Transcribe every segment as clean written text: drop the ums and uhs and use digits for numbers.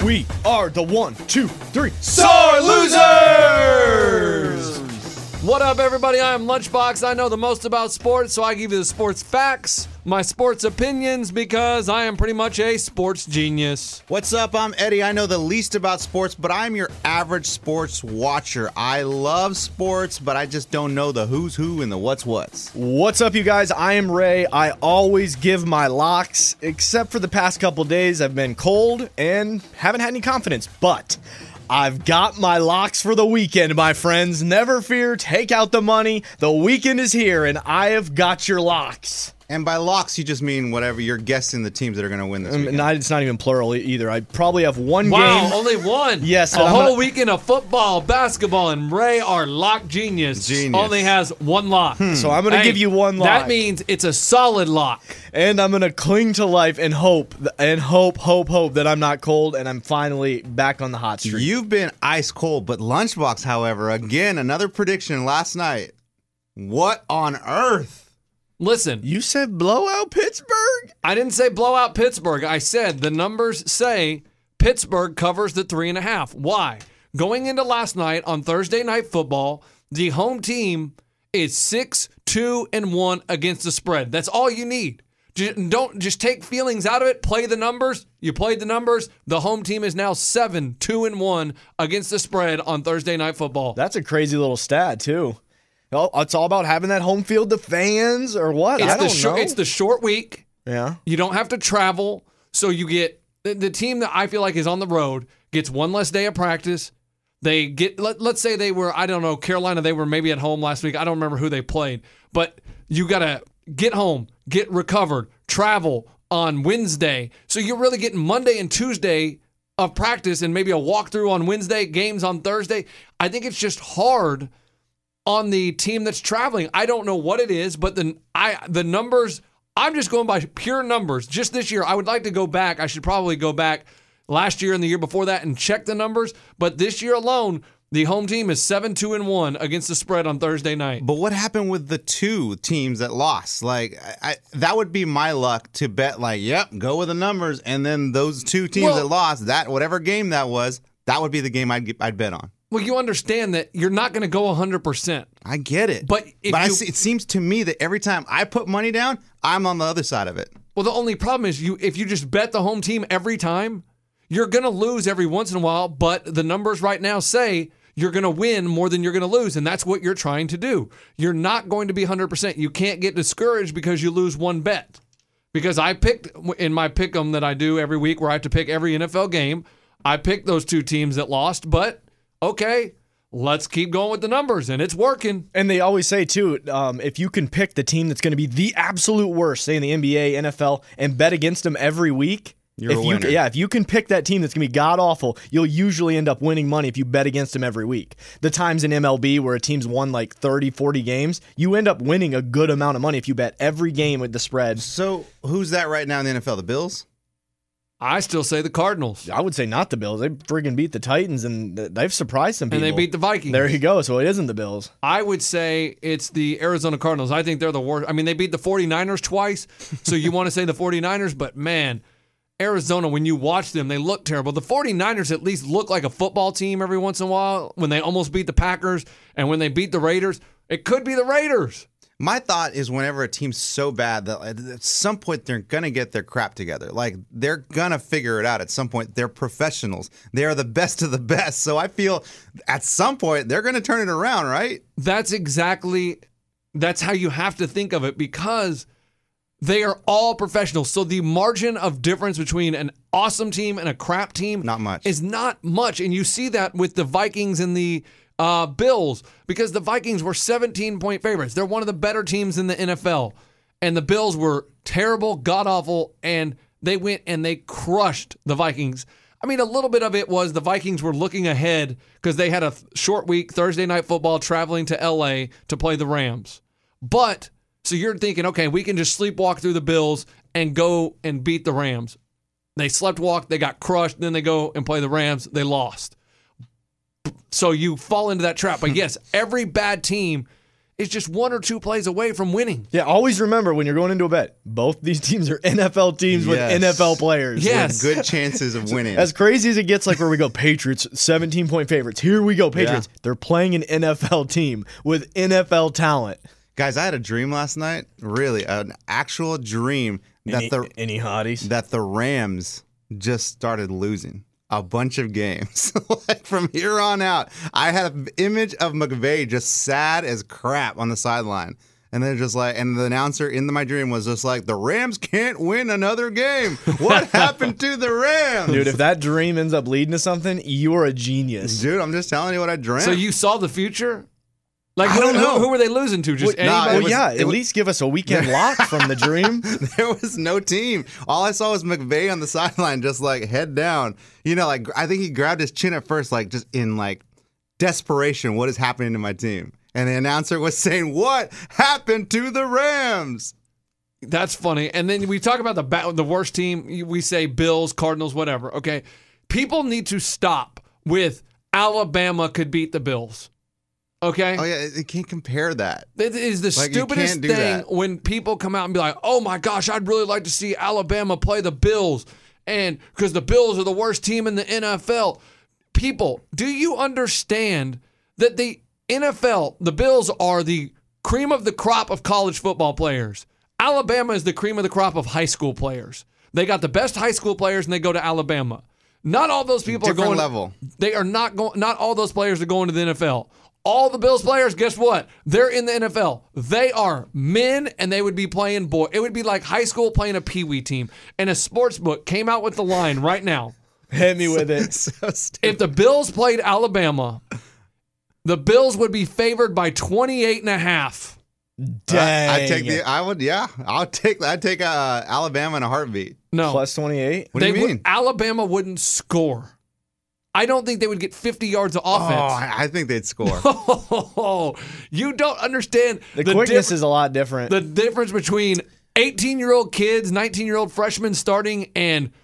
We are the 1, 2, 3 Sore Losers! What up, everybody? I am Lunchbox. I know the most about sports, so I give you the sports facts, my sports opinions, because I am pretty much a sports genius. What's up? I'm Eddie. I know the least about sports, but I'm your average sports watcher. I love sports, but I just don't know the who's who and the what's what's. What's up, you guys? I am Ray. I always give my locks, except for the past couple days. I've been cold and haven't had any confidence, but I've got my locks for the weekend, my friends. Never fear, take out the money. The weekend is here, and I have got your locks. And by locks, you just mean whatever you're guessing the teams that are going to win this weekend. It's not even plural either. I probably have one game. Wow, only one. Yes. A whole weekend of football, basketball, and Ray, our lock genius, only has one lock. So I'm going to give you one lock. That means it's a solid lock. And I'm going to cling to life and hope that I'm not cold and I'm finally back on the hot streak. You've been ice cold, but Lunchbox, however, again, another prediction last night. What on earth? Listen. You said blowout Pittsburgh? I didn't say blowout Pittsburgh. I said the numbers say Pittsburgh covers the 3.5. Why? Going into last night on Thursday Night Football, the home team is 6-2-1 against the spread. That's all you need. Don't just take feelings out of it. Play the numbers. You played the numbers. The home team is now 7-2-1 against the spread on Thursday Night Football. That's a crazy little stat, too. Well, it's all about having that home field to fans or what? I don't know. It's the short week. Yeah. You don't have to travel. So you get the team that I feel like is on the road gets one less day of practice. They get, let's say they were, I don't know, Carolina, they were maybe at home last week. I don't remember who they played. But you got to get home, get recovered, travel on Wednesday. So you're really getting Monday and Tuesday of practice and maybe a walkthrough on Wednesday, games on Thursday. I think it's just hard on the team that's traveling. I don't know what it is, but the numbers, I'm just going by pure numbers. Just this year, I would like to go back. I should probably go back last year and the year before that and check the numbers. But this year alone, the home team is 7-2-1 against the spread on Thursday night. But what happened with the two teams that lost? Like, that would be my luck to bet, like, yep, go with the numbers. And then those two teams that lost, that whatever game that was, that would be the game I'd bet on. Well, you understand that you're not going to go 100%. I get it. But it seems to me that every time I put money down, I'm on the other side of it. Well, the only problem is if you just bet the home team every time, you're going to lose every once in a while, but the numbers right now say you're going to win more than you're going to lose, and that's what you're trying to do. You're not going to be 100%. You can't get discouraged because you lose one bet. Because I picked in my pick'em that I do every week where I have to pick every NFL game, I picked those two teams that lost, but okay, let's keep going with the numbers, and it's working. And they always say, too, if you can pick the team that's going to be the absolute worst, say in the NBA, NFL, and bet against them every week, you're a winner. If you can pick that team that's going to be god-awful, you'll usually end up winning money if you bet against them every week. The times in MLB where a team's won like 30, 40 games, you end up winning a good amount of money if you bet every game with the spread. So who's that right now in the NFL? The Bills? I still say the Cardinals. I would say not the Bills. They friggin' beat the Titans, and they've surprised some people. And they beat the Vikings. There you go. So it isn't the Bills. I would say it's the Arizona Cardinals. I think they're the worst. I mean, they beat the 49ers twice, so you want to say the 49ers, but man, Arizona, when you watch them, they look terrible. The 49ers at least look like a football team every once in a while when they almost beat the Packers, and when they beat the Raiders, it could be the Raiders. My thought is whenever a team's so bad that at some point they're going to get their crap together. Like, they're going to figure it out at some point. They're professionals. They are the best of the best. So I feel at some point they're going to turn it around, right? That's how you have to think of it, because they are all professionals. So the margin of difference between an awesome team and a crap team not much. Is not much. And you see that with the Vikings and the Bills, because the Vikings were 17-point favorites. They're one of the better teams in the NFL. And the Bills were terrible, god-awful, and they went and they crushed the Vikings. I mean, a little bit of it was the Vikings were looking ahead because they had a short week, Thursday Night Football, traveling to L.A. to play the Rams. But, so you're thinking, okay, we can just sleepwalk through the Bills and go and beat the Rams. They sleptwalked, they got crushed, then they go and play the Rams, they lost. So you fall into that trap. But yes, every bad team is just 1 or 2 plays away from winning. Yeah, always remember when you're going into a bet, both these teams are NFL teams with Yes. NFL players. Yes. Good chances of winning. As crazy as it gets, like where we go, Patriots, 17-point favorites. Here we go, Patriots. Yeah. They're playing an NFL team with NFL talent. Guys, I had a dream last night. Really, an actual dream that Any hotties? that the Rams just started losing a bunch of games. Like from here on out, I had an image of McVay just sad as crap on the sideline. And then just like, and the announcer in my dream was just like, the Rams can't win another game. What happened to the Rams? Dude, if that dream ends up leading to something, you are a genius. Dude, I'm just telling you what I dreamt. So you saw the future? Like, I don't know. who were they losing to? Just Well, nah, anybody? Well, at least give us a weekend lock from the dream. There was no team. All I saw was McVay on the sideline, just like head down. You know, like I think he grabbed his chin at first, like just in like desperation. What is happening to my team? And the announcer was saying, "What happened to the Rams?" That's funny. And then we talk about the worst team. We say Bills, Cardinals, whatever. Okay, people need to stop with Alabama could beat the Bills. Okay. Oh yeah, you can't compare that. It is the Like, you stupidest can't do thing that. when people come out and be like, "Oh my gosh, I'd really like to see Alabama play the Bills," and because the Bills are the worst team in the NFL. People, do you understand that the NFL, the Bills are the cream of the crop of college football players? Alabama is the cream of the crop of high school players. They got the best high school players, and they go to Alabama. Not all those people Different are going. level. They are not going. Not all those players are going to the NFL. All the Bills players, guess what? They're in the NFL. They are men, and they would be playing boy. It would be like high school playing a peewee team. And a sports book came out with the line right now. Hit me with it. So stupid. If the Bills played Alabama, the Bills would be favored by 28.5. Dang. I'd take Alabama in a heartbeat. No. Plus 28? What do you mean? Alabama wouldn't score. I don't think they would get 50 yards of Oh, offense. I think they'd score. Oh, you don't understand The quickness is a lot different. the difference between 18-year-old kids, 19-year-old freshmen starting, and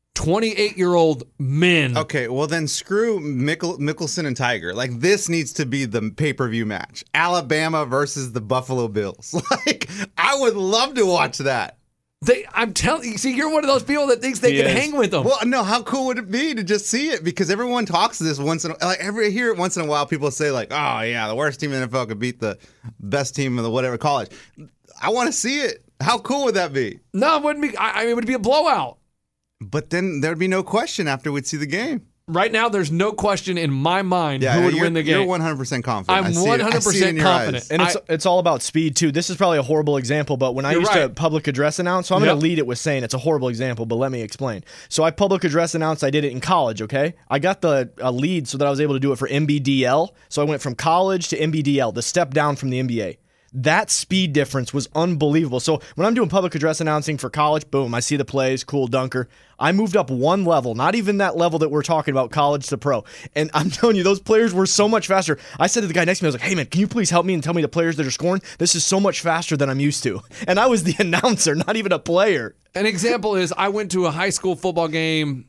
28-year-old men. Okay, well then screw Mickelson and Tiger. Like this needs to be the pay-per-view match. Alabama versus the Buffalo Bills. Like I would love to watch that. I'm telling you, see, you're one of those people that thinks they He can is. hang with them. Well, no, how cool would it be to just see it? Because everyone talks to this once in a like I hear it once in a while. People say like, "Oh yeah, the worst team in the NFL could beat the best team in the whatever college." I want to see it. How cool would that be? No, it wouldn't be. I mean, it would be a blowout. But then there'd be no question after we'd see the game. Right now, there's no question in my mind who would win the game. You're 100% confident. I'm I see it. I see it in 100% your confident. eyes. And it's all about speed, too. This is probably a horrible example, but when I You're used to right. public address announce, so I'm going Yep. to lead it with saying it's a horrible example, but let me explain. So I public address announced, I did it in college, okay? I got the lead so that I was able to do it for MBDL. So I went from college to MBDL, the step down from the NBA. That speed difference was unbelievable. So when I'm doing public address announcing for college, boom, I see the plays, cool, dunker. I moved up one level, not even that level that we're talking about, college to pro. And I'm telling you, those players were so much faster. I said to the guy next to me, I was like, hey man, can you please help me and tell me the players that are scoring? This is so much faster than I'm used to. And I was the announcer, not even a player. An example is I went to a high school football game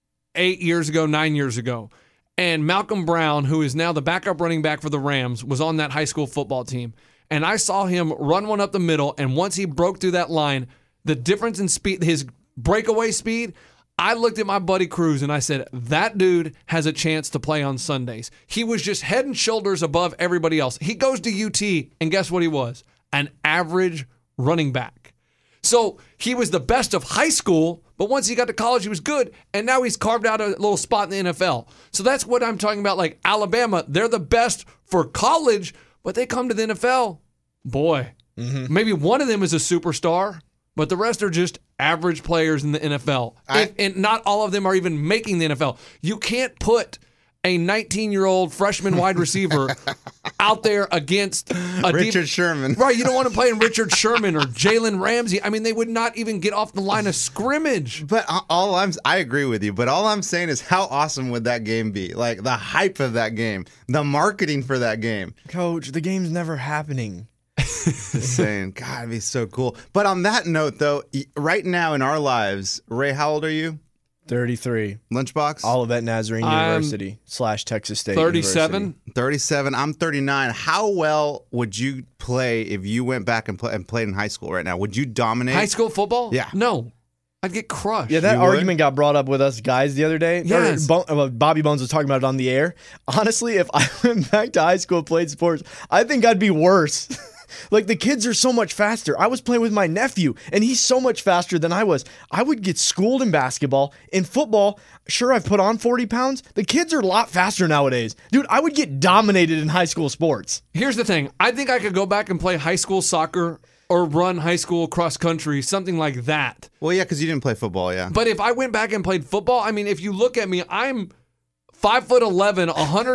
9 years ago, and Malcolm Brown, who is now the backup running back for the Rams, was on that high school football team. And I saw him run one up the middle, and once he broke through that line, the difference in speed, his breakaway speed, I looked at my buddy Cruz and I said, that dude has a chance to play on Sundays. He was just head and shoulders above everybody else. He goes to UT, and guess what he was? An average running back. So he was the best of high school, but once he got to college, he was good, and now he's carved out a little spot in the NFL. So that's what I'm talking about. Like Alabama, they're the best for college, but they come to the NFL. Boy, maybe one of them is a superstar, but the rest are just average players in the NFL. And not all of them are even making the NFL. You can't put a 19-year-old freshman wide receiver out there against a Richard Sherman. Right, you don't want to play in Richard Sherman or Jalen Ramsey. I mean, they would not even get off the line of scrimmage. But I agree with you, but all I'm saying is how awesome would that game be? Like the hype of that game, the marketing for that game. Coach, the game's never happening. Just saying, God, it'd be so cool. But on that note, though, right now in our lives, Ray, how old are you? 33. Lunchbox? Olivet Nazarene I'm University / Texas State 37. University. 37. I'm 39. How well would you play if you went back and played in high school right now? Would you dominate? High school football? Yeah. No. I'd get crushed. Yeah, that You would? argument got brought up with us guys the other day. Yes. Bobby Bones was talking about it on the air. Honestly, if I went back to high school and played sports, I think I'd be worse. Like, the kids are so much faster. I was playing with my nephew, and he's so much faster than I was. I would get schooled in basketball. In football, sure, I've put on 40 pounds. The kids are a lot faster nowadays. Dude, I would get dominated in high school sports. Here's the thing. I think I could go back and play high school soccer or run high school cross country, something like that. Well, yeah, because you didn't play football, yeah. But if I went back and played football, I mean, if you look at me, I'm 5'11",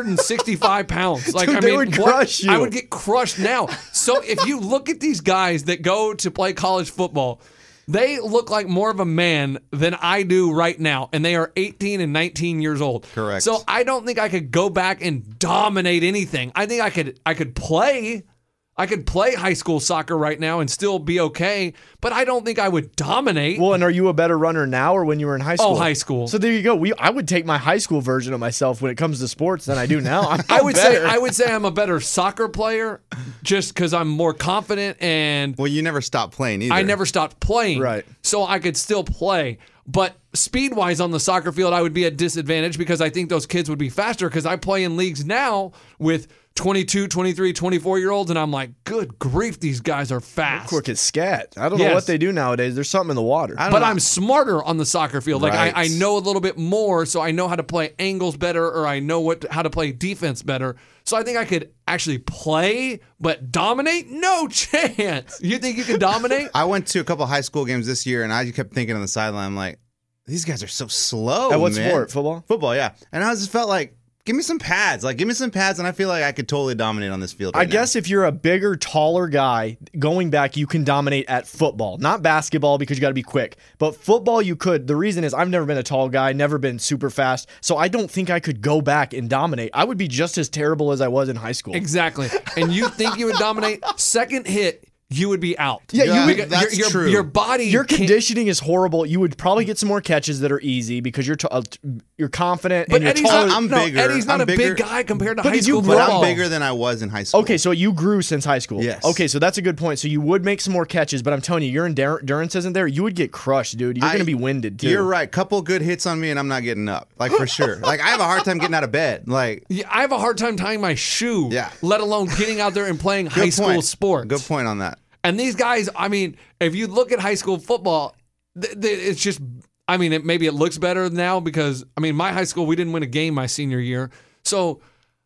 165 pounds. Like, Dude, I they mean, would crush you. I would get crushed now. So if you look at these guys that go to play college football, they look like more of a man than I do right now, and they are 18 and 19 years old. Correct. So I don't think I could go back and dominate anything. I think I could play. I could play high school soccer right now and still be okay, but I don't think I would dominate. Well, and are you a better runner now or when you were in high school? Oh, high school. So there you go. I would take my high school version of myself when it comes to sports than I do now. I would say I'm a better soccer player just because I'm more confident and Well, you never stopped playing either. I never stopped playing. Right. So I could still play. But speed-wise on the soccer field, I would be at disadvantage because I think those kids would be faster because I play in leagues now with 22, 23, 24-year-olds, and I'm like, good grief, these guys are fast. Quick as scat. I don't know Yes. what they do nowadays. There's something in the water. But I'm smarter on the soccer field. Like Right. I know a little bit more, so I know how to play angles better, or I know how to play defense better. So I think I could actually play, but dominate? No chance. You think you can dominate? I went to a couple high school games this year, and I kept thinking on the sideline, I'm like, these guys are so slow. At what man. sport? Football? Football, yeah. And I just felt like, give me some pads. Like, give me some pads, and I feel like I could totally dominate on this field right I guess if you're a bigger, taller guy, going back, you can dominate at football. Not basketball because you got to be quick. But football, you could. The reason is I've never been a tall guy, never been super fast. So I don't think I could go back and dominate. I would be just as terrible as I was in high school. Exactly. And you think you would dominate? Second hit, you would be out. Yeah, you would- Because that's true. Your body. Your can't- conditioning is horrible. You would probably get some more catches that are easy because you're confident But and you're Eddie's taller. not, I'm no, bigger. Eddie's not I'm a big bigger. guy compared to But high did you school grow- But football. I'm bigger than I was in high school. Okay, so you grew since high school. Yes. Okay, so that's a good point. So you would make some more catches, but I'm telling you, your endurance isn't there. You would get crushed, dude. You're going to be winded too. You're right. Couple good hits on me, and I'm not getting up. Like, for sure. Like, I have a hard time getting out of bed. Like, Yeah, I have a hard time tying my shoe, Yeah. let alone getting out there and playing high good school point. sports. Good point on that. And these guys, I mean, if you look at high school football, it's just, I mean, maybe it looks better now because, I mean, my high school, we didn't win a game my senior year. So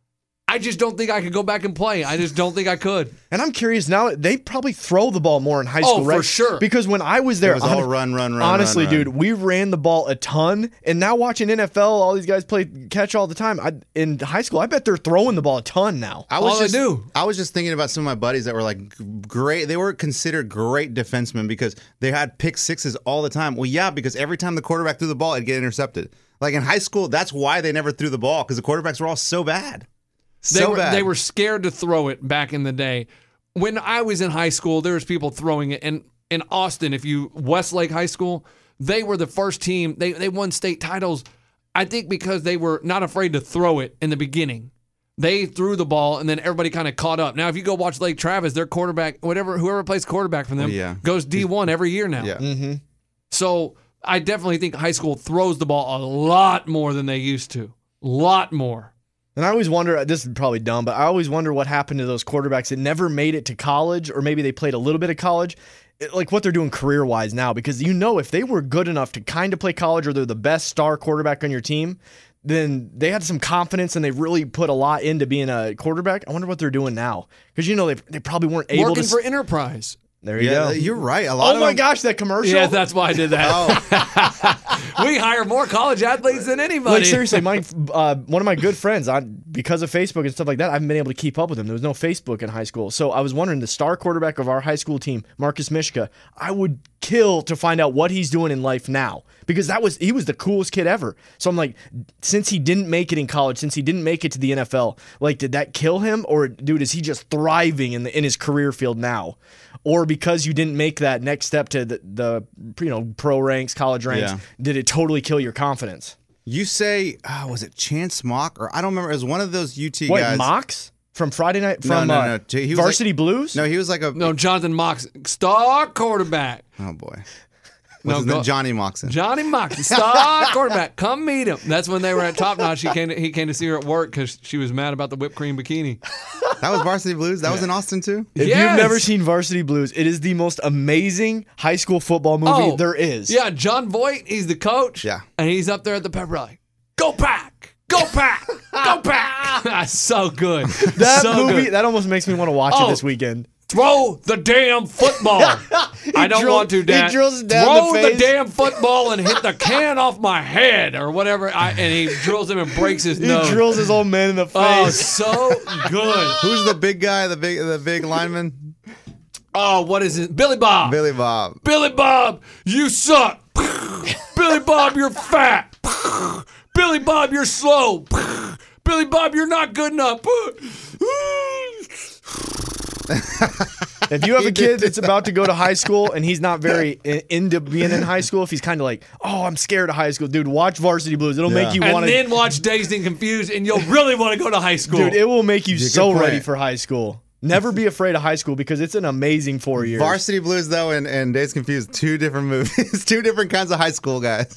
I just don't think I could go back and play. I just don't think I could. And I'm curious now, they probably throw the ball more in high Oh, school, for right? sure. Because when I was there, It was all run. honestly, run. dude, we ran the ball a ton. And now watching NFL, all these guys play catch all the time. In high school, I bet they're throwing the ball a ton now. I All they do. I was just thinking about some of my buddies that were like great. They were considered great defensemen because they had pick sixes all the time. Well, yeah, because every time the quarterback threw the ball, it'd get intercepted. Like in high school, that's why they never threw the ball because the quarterbacks were all so bad. They were scared to throw it back in the day. When I was in high school, there was people throwing it. And in Austin, Westlake High School, they were the first team. They won state titles, I think, because they were not afraid to throw it in the beginning. They threw the ball, and then everybody kind of caught up. Now, if you go watch Lake Travis, their quarterback, whoever plays quarterback for them, goes D1 every year now. Yeah. So I definitely think high school throws the ball a lot more than they used to. A lot more. And I always wonder, this is probably dumb, but I always wonder what happened to those quarterbacks that never made it to college, or maybe they played a little bit of college, like what they're doing career-wise now. Because if they were good enough to kind of play college or they're the best star quarterback on your team, then they had some confidence and they really put a lot into being a quarterback. I wonder what they're doing now. Because, they probably weren't able Working to... for Enterprise. There you go. You're right. A lot Oh of my them, gosh, that commercial. Yeah, that's why I did that. We hire more college athletes than anybody. Like seriously, one of my good friends, because of Facebook and stuff like that, I haven't been able to keep up with him. There was no Facebook in high school, so I was wondering, the star quarterback of our high school team, Marcus Mishka, I would kill to find out what he's doing in life now, because he was the coolest kid ever. So I'm like, since he didn't make it in college, since he didn't make it to the NFL, like, did that kill him, or dude, is he just thriving in his career field now? or because you didn't make that next step to the pro ranks, college ranks, Yeah. did it totally kill your confidence? You say, was it Chance Mock? Or I don't remember. It was one of those UT What, guys. Mox? From Friday night? No, From no. He was Varsity Blues? No, he was like a. No, Jonathan Mox, star quarterback. Oh, boy. No, What's his name? Johnny Moxon. Johnny Moxon, star quarterback. Come meet him. That's when they were at Top Notch. He came to see her at work because she was mad about the whipped cream bikini. That was Varsity Blues? That was in Austin, too? If Yes. you've never seen Varsity Blues, it is the most amazing high school football movie there is. Yeah, John Voight, he's the coach. Yeah. And he's up there at the pep rally. Go Pack! Go Pack! Go Pack! That's so good. That so movie, good. that almost makes me want to watch it this weekend. Throw the damn football. I don't want to, Dad. He drills it down Throw the the face. damn football and hit the can off my head or whatever. And he drills him and breaks his He nose. drills his old man in the Oh, face. so good. Who's the big guy, the big lineman? Oh, what is it? Billy Bob. Billy Bob. Billy Bob, you suck. Billy Bob, you're fat. Billy Bob, you're slow. Billy Bob, you're not good enough. If you have a kid that's about to go to high school and he's not very into being in high school, if he's kind of like, oh, I'm scared of high school, dude, watch Varsity Blues. It'll make you And want to. then watch Dazed and Confused, and you'll really want to go to high school. Dude, it will make you so good ready point. for high school. Never be afraid of high school because it's an amazing 4 years. Varsity Blues, though, and Days Confused, two different movies. Two different kinds of high school guys.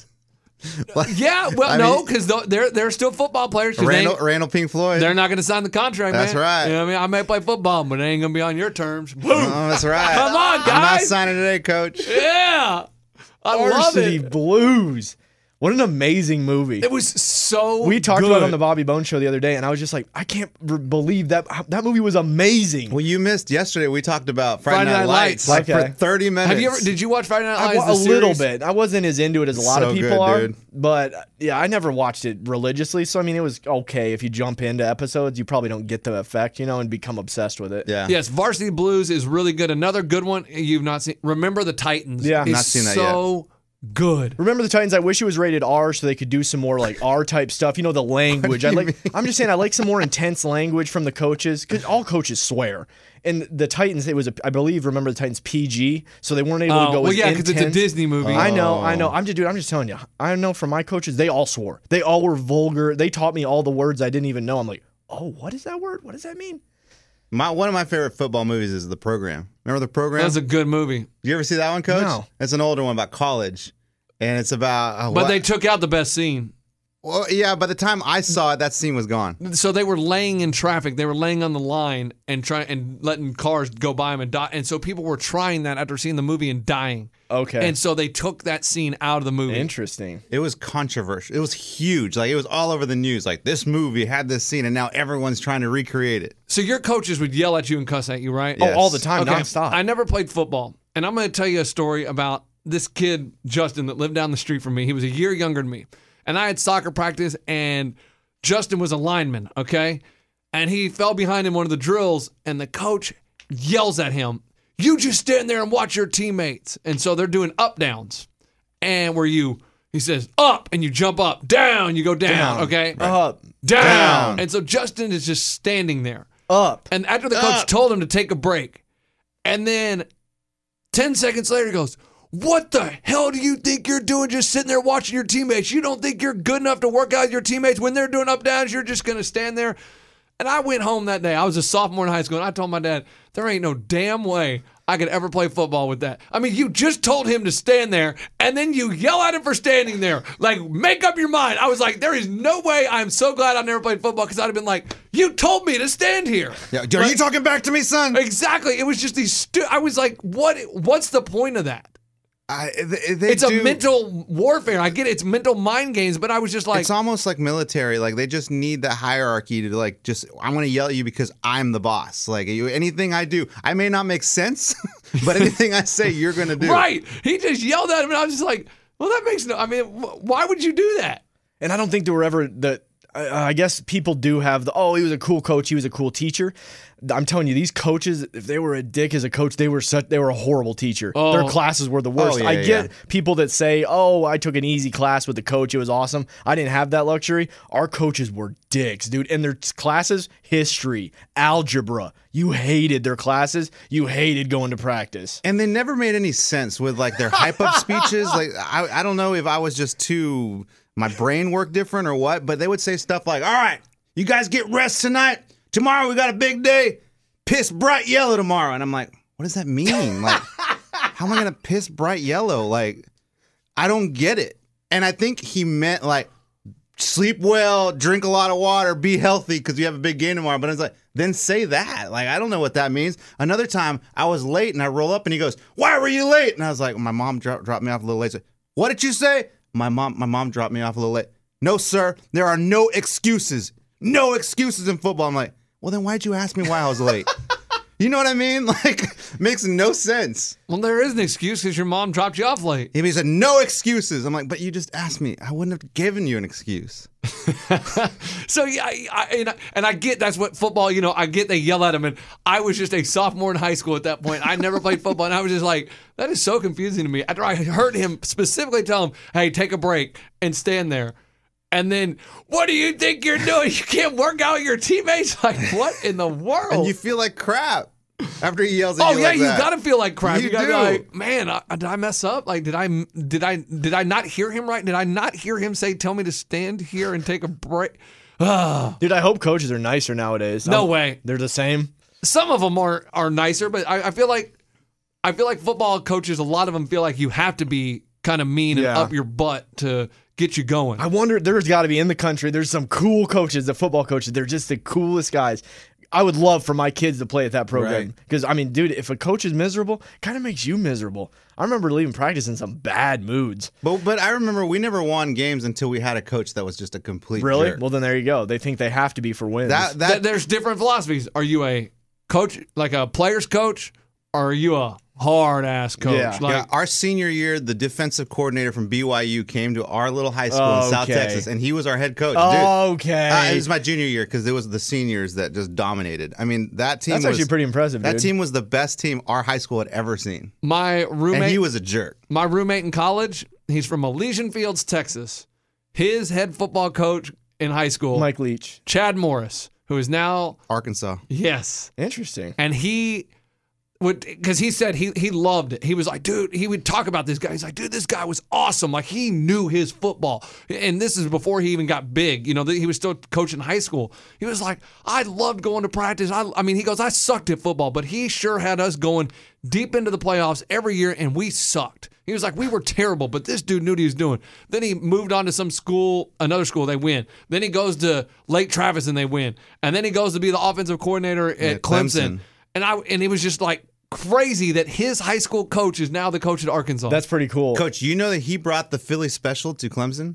Yeah, well, I no, mean- because they're still football players. 'Cause Randall Pink Floyd. they're not going to sign the contract, That's man. right. You know what I mean? I may play football, but it ain't going to be on your terms. Boom. Oh, that's right. Come on, I'm not guys. signing today, Coach. Yeah. I love Varsity it. Blues. What an amazing movie. It was so We talked good. about it on the Bobby Bones show the other day, and I was just like, I can't believe that movie was amazing. Well, you missed yesterday. We talked about Friday Night Lights like Okay. for 30 minutes. Have you ever? Did you watch Friday Night I Lights? a little bit. I wasn't as into it as a lot of So people good, are, dude. but yeah, I never watched it religiously. So I mean, it was okay if you jump into episodes, you probably don't get the effect, and become obsessed with it. Yeah. Yes, Varsity Blues is really good. Another good one you've not seen. Remember the Titans. Yeah. is Not seen that so good. Remember the Titans? I wish it was rated R so they could do some more like R type stuff. The language. do you mean? I'm just saying I like some more intense language from the coaches because all coaches swear. And the Titans, it was I believe. Remember the Titans PG, so they weren't able to go. Well, as yeah, because it's a intense. Disney movie. I know. I'm just telling you. I know from my coaches, they all swore. They all were vulgar. They taught me all the words I didn't even know. I'm like, oh, what is that word? What does that mean? One of my favorite football movies is The Program. Remember The Program? That's a good movie. You ever see that one, Coach? No. It's an older one about college. And it's about. But they took out the best scene. Well, yeah, by the time I saw it, that scene was gone. So they were laying in traffic. They were laying on the line and letting cars go by them and die. And so people were trying that after seeing the movie and dying. Okay. And so they took that scene out of the movie. Interesting. It was controversial. It was huge. Like, it was all over the news. Like, this movie had this scene, and now everyone's trying to recreate it. So your coaches would yell at you and cuss at you, right? Yes. Oh, all the time, Okay, nonstop. I never played football. And I'm going to tell you a story about this kid, Justin, that lived down the street from me. He was a year younger than me. And I had soccer practice, and Justin was a lineman, okay? And he fell behind in one of the drills, and the coach yells at him, "You just stand there and watch your teammates." And so they're doing up downs. And he says, up, and you jump up, down, you go down, okay? Up. Down. And so Justin is just standing there. Up. And after the coach told him to take a break, and then 10 seconds later he goes, "What the hell do you think you're doing just sitting there watching your teammates? You don't think you're good enough to work out with your teammates when they're doing up downs? You're just going to stand there?" And I went home that day. I was a sophomore in high school, and I told my dad, there ain't no damn way I could ever play football with that. I mean, you just told him to stand there, and then you yell at him for standing there. Like, make up your mind. I was like, there is no way. I'm so glad I never played football, because I'd have been like, you told me to stand here. Yeah, are you talking back to me, son? Exactly. It was just these. I was like, what's the point of that? It's a mental warfare. I get it. It's mental mind games, but I was just like, It's almost like military. Like, they just need that hierarchy to, like, just, I'm going to yell at you because I'm the boss. Like, anything I do, I may not make sense, but anything I say, you're going to do. right. He just yelled at him, and I was just like, well, that makes no. I mean, why would you do that? And I don't think there were ever I guess people do have he was a cool coach, he was a cool teacher. I'm telling you, these coaches, if they were a dick as a coach, they were a horrible teacher. Oh. Their classes were the worst. Yeah, I get people that say, I took an easy class with the coach, it was awesome. I didn't have that luxury. Our coaches were dicks, dude. And their classes, history, algebra. You hated their classes. You hated going to practice. And they never made any sense with like their hype up speeches. Like I don't know if I was just my brain worked different or what, but they would say stuff like, all right, you guys get rest tonight. Tomorrow we got a big day. Piss bright yellow tomorrow. And I'm like, what does that mean? Like, how am I going to piss bright yellow? Like, I don't get it. And I think he meant like, sleep well, drink a lot of water, be healthy because you have a big game tomorrow. But I was like, then say that. Like, I don't know what that means. Another time I was late and I roll up and he goes, why were you late? And I was like, my mom dropped me off a little late. So, what did you say? My mom dropped me off a little late. No, sir. There are no excuses. No excuses in football. I'm like, well, then why'd you ask me why I was late? You know what I mean? Like, makes no sense. Well, there is an excuse because your mom dropped you off late. He said, no excuses. I'm like, but you just asked me. I wouldn't have given you an excuse. So, yeah, I get that's what football, I get they yell at him. And I was just a sophomore in high school at that point. I never played football. And I was just like, that is so confusing to me. After I heard him specifically tell him, hey, take a break and stand there. And then, what do you think you're doing? You can't work out with your teammates? Like, what in the world? And you feel like crap after he yells at you yeah, like that. you got to feel like crap. You got to be do. like, man, did I mess up? Like, did I not hear him right? Did I not hear him say, tell me to stand here and take a break? Dude, I hope coaches are nicer nowadays. No way. They're the same. Some of them are nicer, but I feel like football coaches, a lot of them feel like you have to be kind of mean and up your butt to get you going. I wonder, there's got to be in the country, there's some cool coaches, the football coaches. They're just the coolest guys. I would love for my kids to play at that program. Because, I mean, dude, if a coach is miserable, it kind of makes you miserable. I remember leaving practice in some bad moods. But I remember we never won games until we had a coach that was just a complete Really? jerk. Well, then there you go. They think they have to be for wins. There's different philosophies. Are you a coach, like a player's coach, or are you a hard-ass coach? Yeah. Our senior year, the defensive coordinator from BYU came to our little high school in South Texas, and he was our head coach. Okay. It was my junior year because it was the seniors that just dominated. I mean, that team That's actually pretty impressive, dude. That team was the best team our high school had ever seen. My roommate, and he was a jerk. My roommate in college, he's from Elysian Fields, Texas. His head football coach in high school, Mike Leach. Chad Morris, who is now Arkansas. Yes. Interesting. And he would, because he said he loved it. He was like, dude, he would talk about this guy. He's like, dude, this guy was awesome. Like, he knew his football. And this is before he even got big. He was still coaching high school. He was like, I loved going to practice. I mean, he goes, I sucked at football, but he sure had us going deep into the playoffs every year, and we sucked. He was like, we were terrible, but this dude knew what he was doing. Then he moved on to some school, another school, they win. Then he goes to Lake Travis, and they win. And then he goes to be the offensive coordinator at Clemson. And it was just like crazy that his high school coach is now the coach at Arkansas. That's pretty cool. Coach, you know that he brought the Philly Special to Clemson?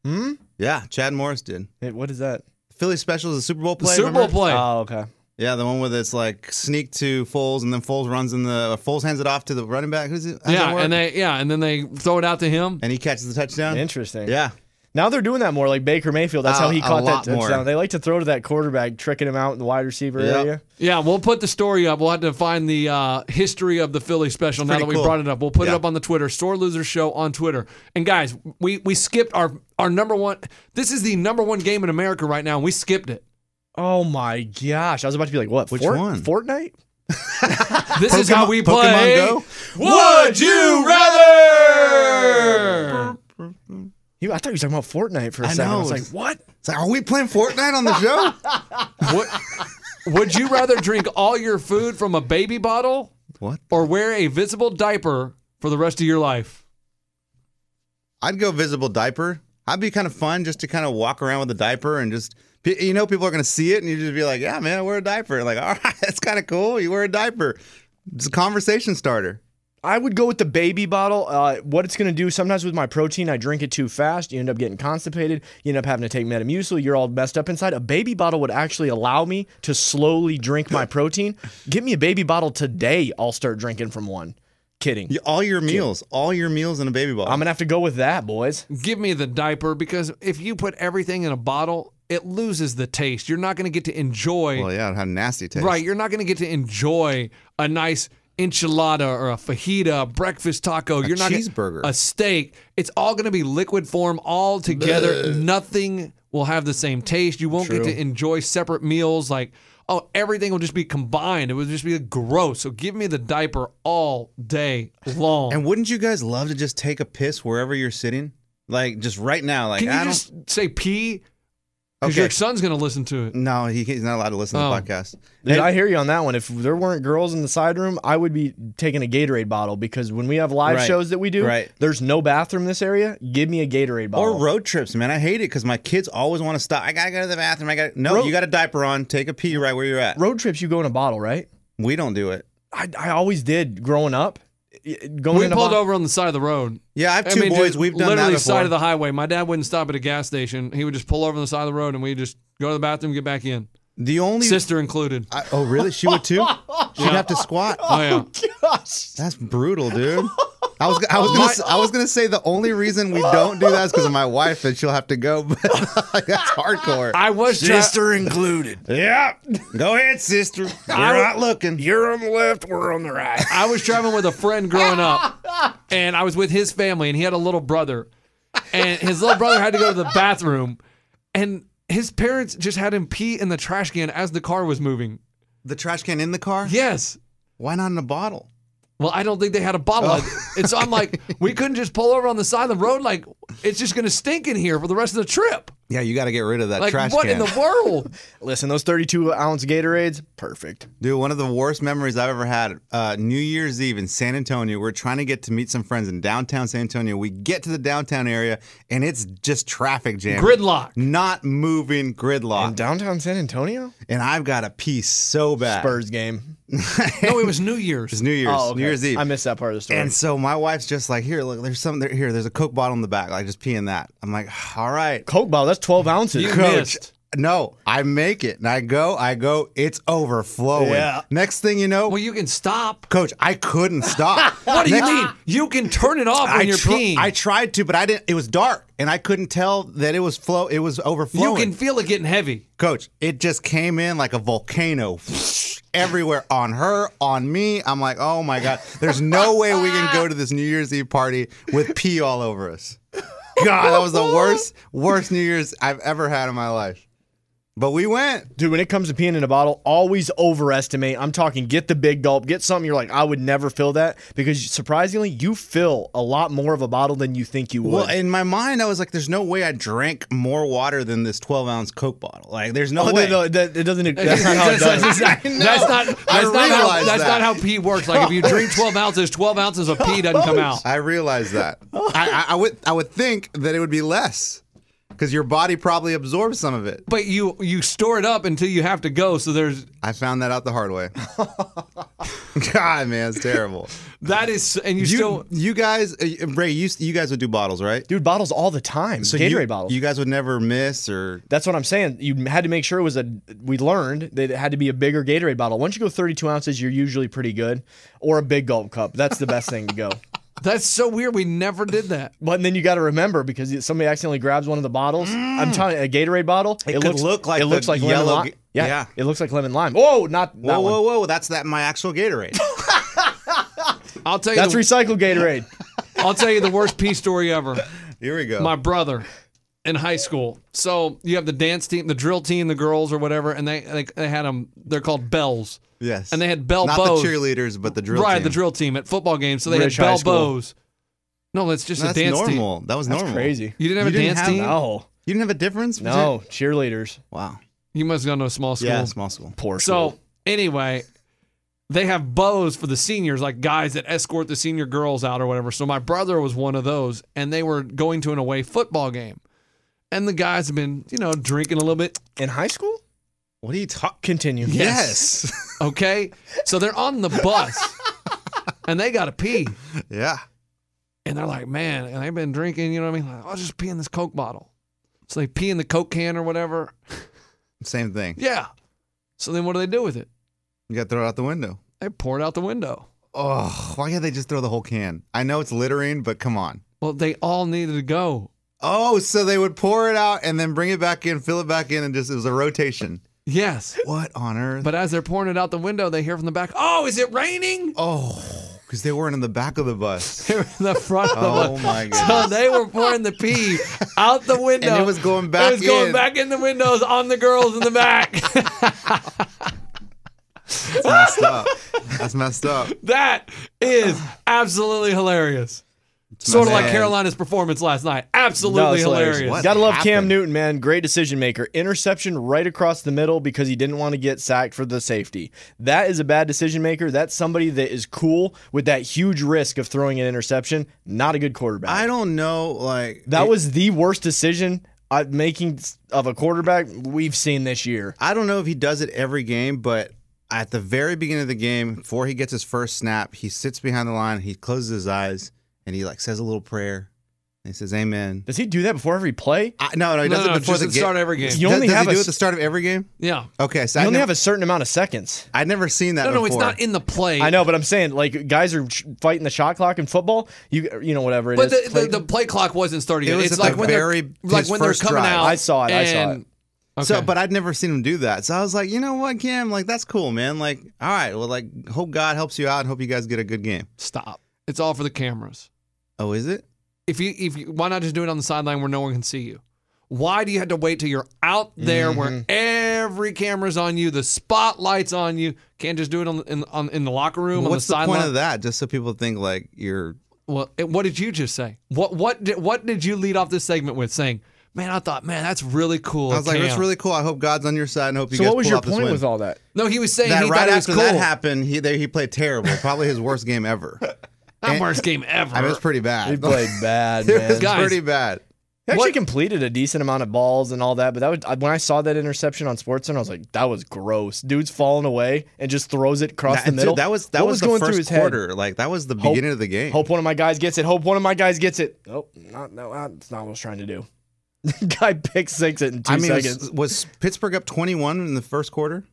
Yeah, Chad Morris did. Hey, what is that? Philly Special is a Super Bowl play. Super Bowl play. Oh, okay. Yeah, the one where it's like sneak to Foles, and then Foles Foles hands it off to the running back. Who's it? And then they throw it out to him, and he catches the touchdown. Interesting. Yeah. Now they're doing that more, like Baker Mayfield. That's how he caught that touchdown. More. They like to throw to that quarterback, tricking him out in the wide receiver area. Yeah, we'll put the story up. We'll have to find the history of the Philly Special now that we brought it up. We'll put it up on the Twitter, Sore Loser Show on Twitter. And guys, we skipped our number one. This is the number one game in America right now, and we skipped it. Oh my gosh! I was about to be like, what? Which one? Fortnite? This is how we play. Go? Would you rather? I thought you were talking about Fortnite for a second. I was like, what? It's like, are we playing Fortnite on the show? Would you rather drink all your food from a baby bottle? What? Or wear a visible diaper for the rest of your life? I'd go visible diaper. I'd be kind of fun just to kind of walk around with a diaper and just, people are going to see it and you just be like, yeah, man, I wear a diaper. Like, all right, that's kind of cool. You wear a diaper. It's a conversation starter. I would go with the baby bottle. What it's going to do, sometimes with my protein, I drink it too fast. You end up getting constipated. You end up having to take Metamucil. You're all messed up inside. A baby bottle would actually allow me to slowly drink my protein. Give me a baby bottle today. I'll start drinking from one. Kidding. All your meals in a baby bottle. I'm going to have to go with that, boys. Give me the diaper, because if you put everything in a bottle, it loses the taste. You're not going to get to enjoy. Well, yeah, it had a nasty taste. Right, you're not going to get to enjoy a nice enchilada or a fajita, a breakfast taco. You're not cheeseburger. a steak. It's all going to be liquid form all together. Nothing will have the same taste. You won't get to enjoy separate meals. Like, oh, everything will just be combined. It would just be gross. So give me the diaper all day long. And wouldn't you guys love to just take a piss wherever you're sitting? Like, just right now. Like, Can you just say pee? Because Okay. your son's going to listen to it. No, he's not allowed to listen to the podcast. Dude, I hear you on that one. If there weren't girls in the side room, I would be taking a Gatorade bottle because when we have live Right. shows that we do, Right. there's no bathroom in this area. Give me a Gatorade bottle. Or road trips, man. I hate it because my kids always want to stop. I gotta go to the bathroom. No, you got a diaper on. Take a pee right where you're at. Road trips, you go in a bottle, right? We don't do it. I always did growing up. Going We in a pulled bottle. over on the side of the road. Yeah, I have two boys. just We've done that literally before. side of the highway. My dad wouldn't stop at a gas station. He would just pull over on the side of the road, and we just go to the bathroom, get back in. The only Sister included. oh really? She would too. She'd have to squat. Oh yeah. Gosh. That's brutal, dude. I was gonna say the only reason we don't do that is because of my wife and she'll have to go. But like, that's hardcore. I was included. Yeah, go ahead, sister. You're not looking. You're on the left, we're on the right. I was traveling with a friend growing up, and I was with his family, and he had a little brother, and his little brother had to go to the bathroom, and his parents just had him pee in the trash can as the car was moving. The trash can in the car? Yes. Why not in a bottle? Well, I don't think they had a bottle. And so I'm like, we couldn't just pull over on the side of the road. Like, it's just going to stink in here for the rest of the trip. Yeah, you got to get rid of that Like, trash what can. in the world? Listen, those 32-ounce Gatorades, perfect. Dude, one of the worst memories I've ever had, New Year's Eve in San Antonio. We're trying to get to meet some friends in downtown San Antonio. We get to the downtown area, and it's just traffic jam. Gridlock. Not moving gridlock. In downtown San Antonio? And I've got to pee so bad. Spurs game. No, it was New Year's. It's New Year's. Oh, okay. New Year's Eve. I missed that part of the story. And so my wife's just like, here, look, there's something here. There's a Coke bottle in the back. Like, just pee in that. I'm like, all right. Coke bottle, that's 12 ounces. You Coach. missed. No, I make it. And I go, it's overflowing. Yeah. Next thing you know, Well, you can stop. Coach, I couldn't stop. What do you Next- mean? You can turn it off when you're peeing. I tried to, but I didn't. It was dark, and I couldn't tell that it was It was you overflowing. can feel it getting heavy. Coach, it just came in like a volcano, everywhere on her, on me. I'm like, oh my god, there's no way we can go to this New Year's Eve party with pee all over us. God, that was the worst New Year's I've ever had in my life. But we went. Dude, when it comes to peeing in a bottle, always overestimate. I'm talking get the big gulp, get something you're like, I would never fill that. Because surprisingly, you fill a lot more of a bottle than you think you would. Well, in my mind, I was like, there's no way I drank more water than this 12-ounce Coke bottle. Like, there's no way. no, it doesn't. That's not how it does. That's not how pee works. Like if you drink 12 ounces, 12 ounces of pee doesn't come out. I realized that. I would think that it would be less because your body probably absorbs some of it. But you store it up until you have to go. So there's I found that out the hard way. God, man, it's terrible. that is, and you still. You guys, Ray, you guys would do bottles, right? Dude, bottles all the time. Gatorade bottles. You guys would never miss or. That's what I'm saying. You had to make sure it was we learned that it had to be a bigger Gatorade bottle. Once you go 32 ounces, you're usually pretty good. Or a big gulp cup. That's the best thing to go. That's so weird. We never did that. But then you got to remember because somebody accidentally grabs one of the bottles. I'm telling you, a Gatorade bottle. It could look like it looks the like yellow lemon lime. Yeah, it looks like lemon lime. Whoa, not that one. Whoa! That's my actual Gatorade. I'll tell you. That's recycled Gatorade. I'll tell you the worst pee story ever. Here we go. My brother in high school. So you have the dance team, the drill team, the girls or whatever, and they had them. They're called bells. Yes. And they had bell Not bows. the cheerleaders, but the drill Right, team. the drill team at football games. So they Rich had high bell school. bows. No, that's just No, a that's dance normal. team. That was That's normal. crazy. You didn't have You a didn't dance have- team? No, You didn't have a difference? no, cheerleaders. Wow. You must have gone to a small school. Yeah, small school. Poor So school. anyway, they have bows for the seniors, like guys that escort the senior girls out or whatever. So my brother was one of those, and they were going to an away football game. And the guys have been, drinking a little bit. In high school? What are you talking? Continue. Yes. Okay? So they're on the bus, and they got to pee. Yeah. And they're like, man, and they've been drinking, you know what I mean? Like, I'll just pee in this Coke bottle. So they pee in the Coke can or whatever. Same thing. Yeah. So then what do they do with it? You got to throw it out the window. They pour it out the window. Oh, why can't they just throw the whole can? I know it's littering, but come on. Well, they all needed to go. Oh, so they would pour it out and then bring it back in, fill it back in, and just it was a rotation. Yes. What on earth? But as they're pouring it out the window, they hear from the back, "Oh, is it raining?" Oh, because they weren't in the back of the bus. They were in the front of the bus. Oh my So goodness. they were pouring the pee out the window. And it was going back It was going in. back in the windows on the girls in the back. That's messed up. That's messed up. That is absolutely hilarious. Sort of like Man. Carolina's performance last night. No, Absolutely it's hilarious. What Gotta love Cam happened? Newton, man. Great decision maker. Interception right across the middle because he didn't want to get sacked for the safety. That is a bad decision maker. That's somebody that is cool with that huge risk of throwing an interception. Not a good quarterback. I don't know. Like That was the worst decision making of a quarterback we've seen this year. I don't know if he does it every game, but at the very beginning of the game, before he gets his first snap, he sits behind the line, he closes his eyes, and he like says a little prayer. And he says, "Amen." Does he do that before every play? No, he does it before just the at the start of every game. You only does have he do a it at the start of every game? Yeah. Okay, so You only have a certain amount of seconds. I'd never seen that. No, before. it's not in the play. I know, but I'm saying like guys are fighting the shot clock in football. You know whatever it is. But the play clock wasn't starting. It yet. was It's at like the when very- they're like his when they're first coming drive. out. I saw it. Okay. So, but I'd never seen him do that. So I was like, you know what, Cam? Like that's cool, man. Like, all right, well, like, hope God helps you out and hope you guys get a good game. Stop. It's all for the cameras. Oh, is it? If you why not just do it on the sideline where no one can see you? Why do you have to wait till you're out there where every camera's on you, the spotlight's on you? Can't just do it in the locker room What's on the the point sideline? of that? Just so people think like you're. Well, what did you just say? What did you lead off this segment with saying? Man, I thought, man, that's really cool. I was like, Cam." that's really cool. I hope God's on your side and hope you So guys what was pull your off this point win. with all that? No, he was saying That he right thought it was after cool. that happened, he played terrible. Probably his worst game ever. Not worst game ever. I mean, it was pretty bad. He played bad, It was man. Guys. pretty bad. He actually What- completed a decent amount of balls and all that, but that was when I saw that interception on SportsCenter, I was like, that was gross. Dude's falling away and just throws it across the And middle. dude, that was What the going through first his head? quarter. Like that was the beginning of the game. Hope one of my guys gets it. Hope one of my guys gets it. Nope, that's not what I was trying to do. Guy pick six it in 2 I mean, seconds. was Pittsburgh up 21 in the first quarter?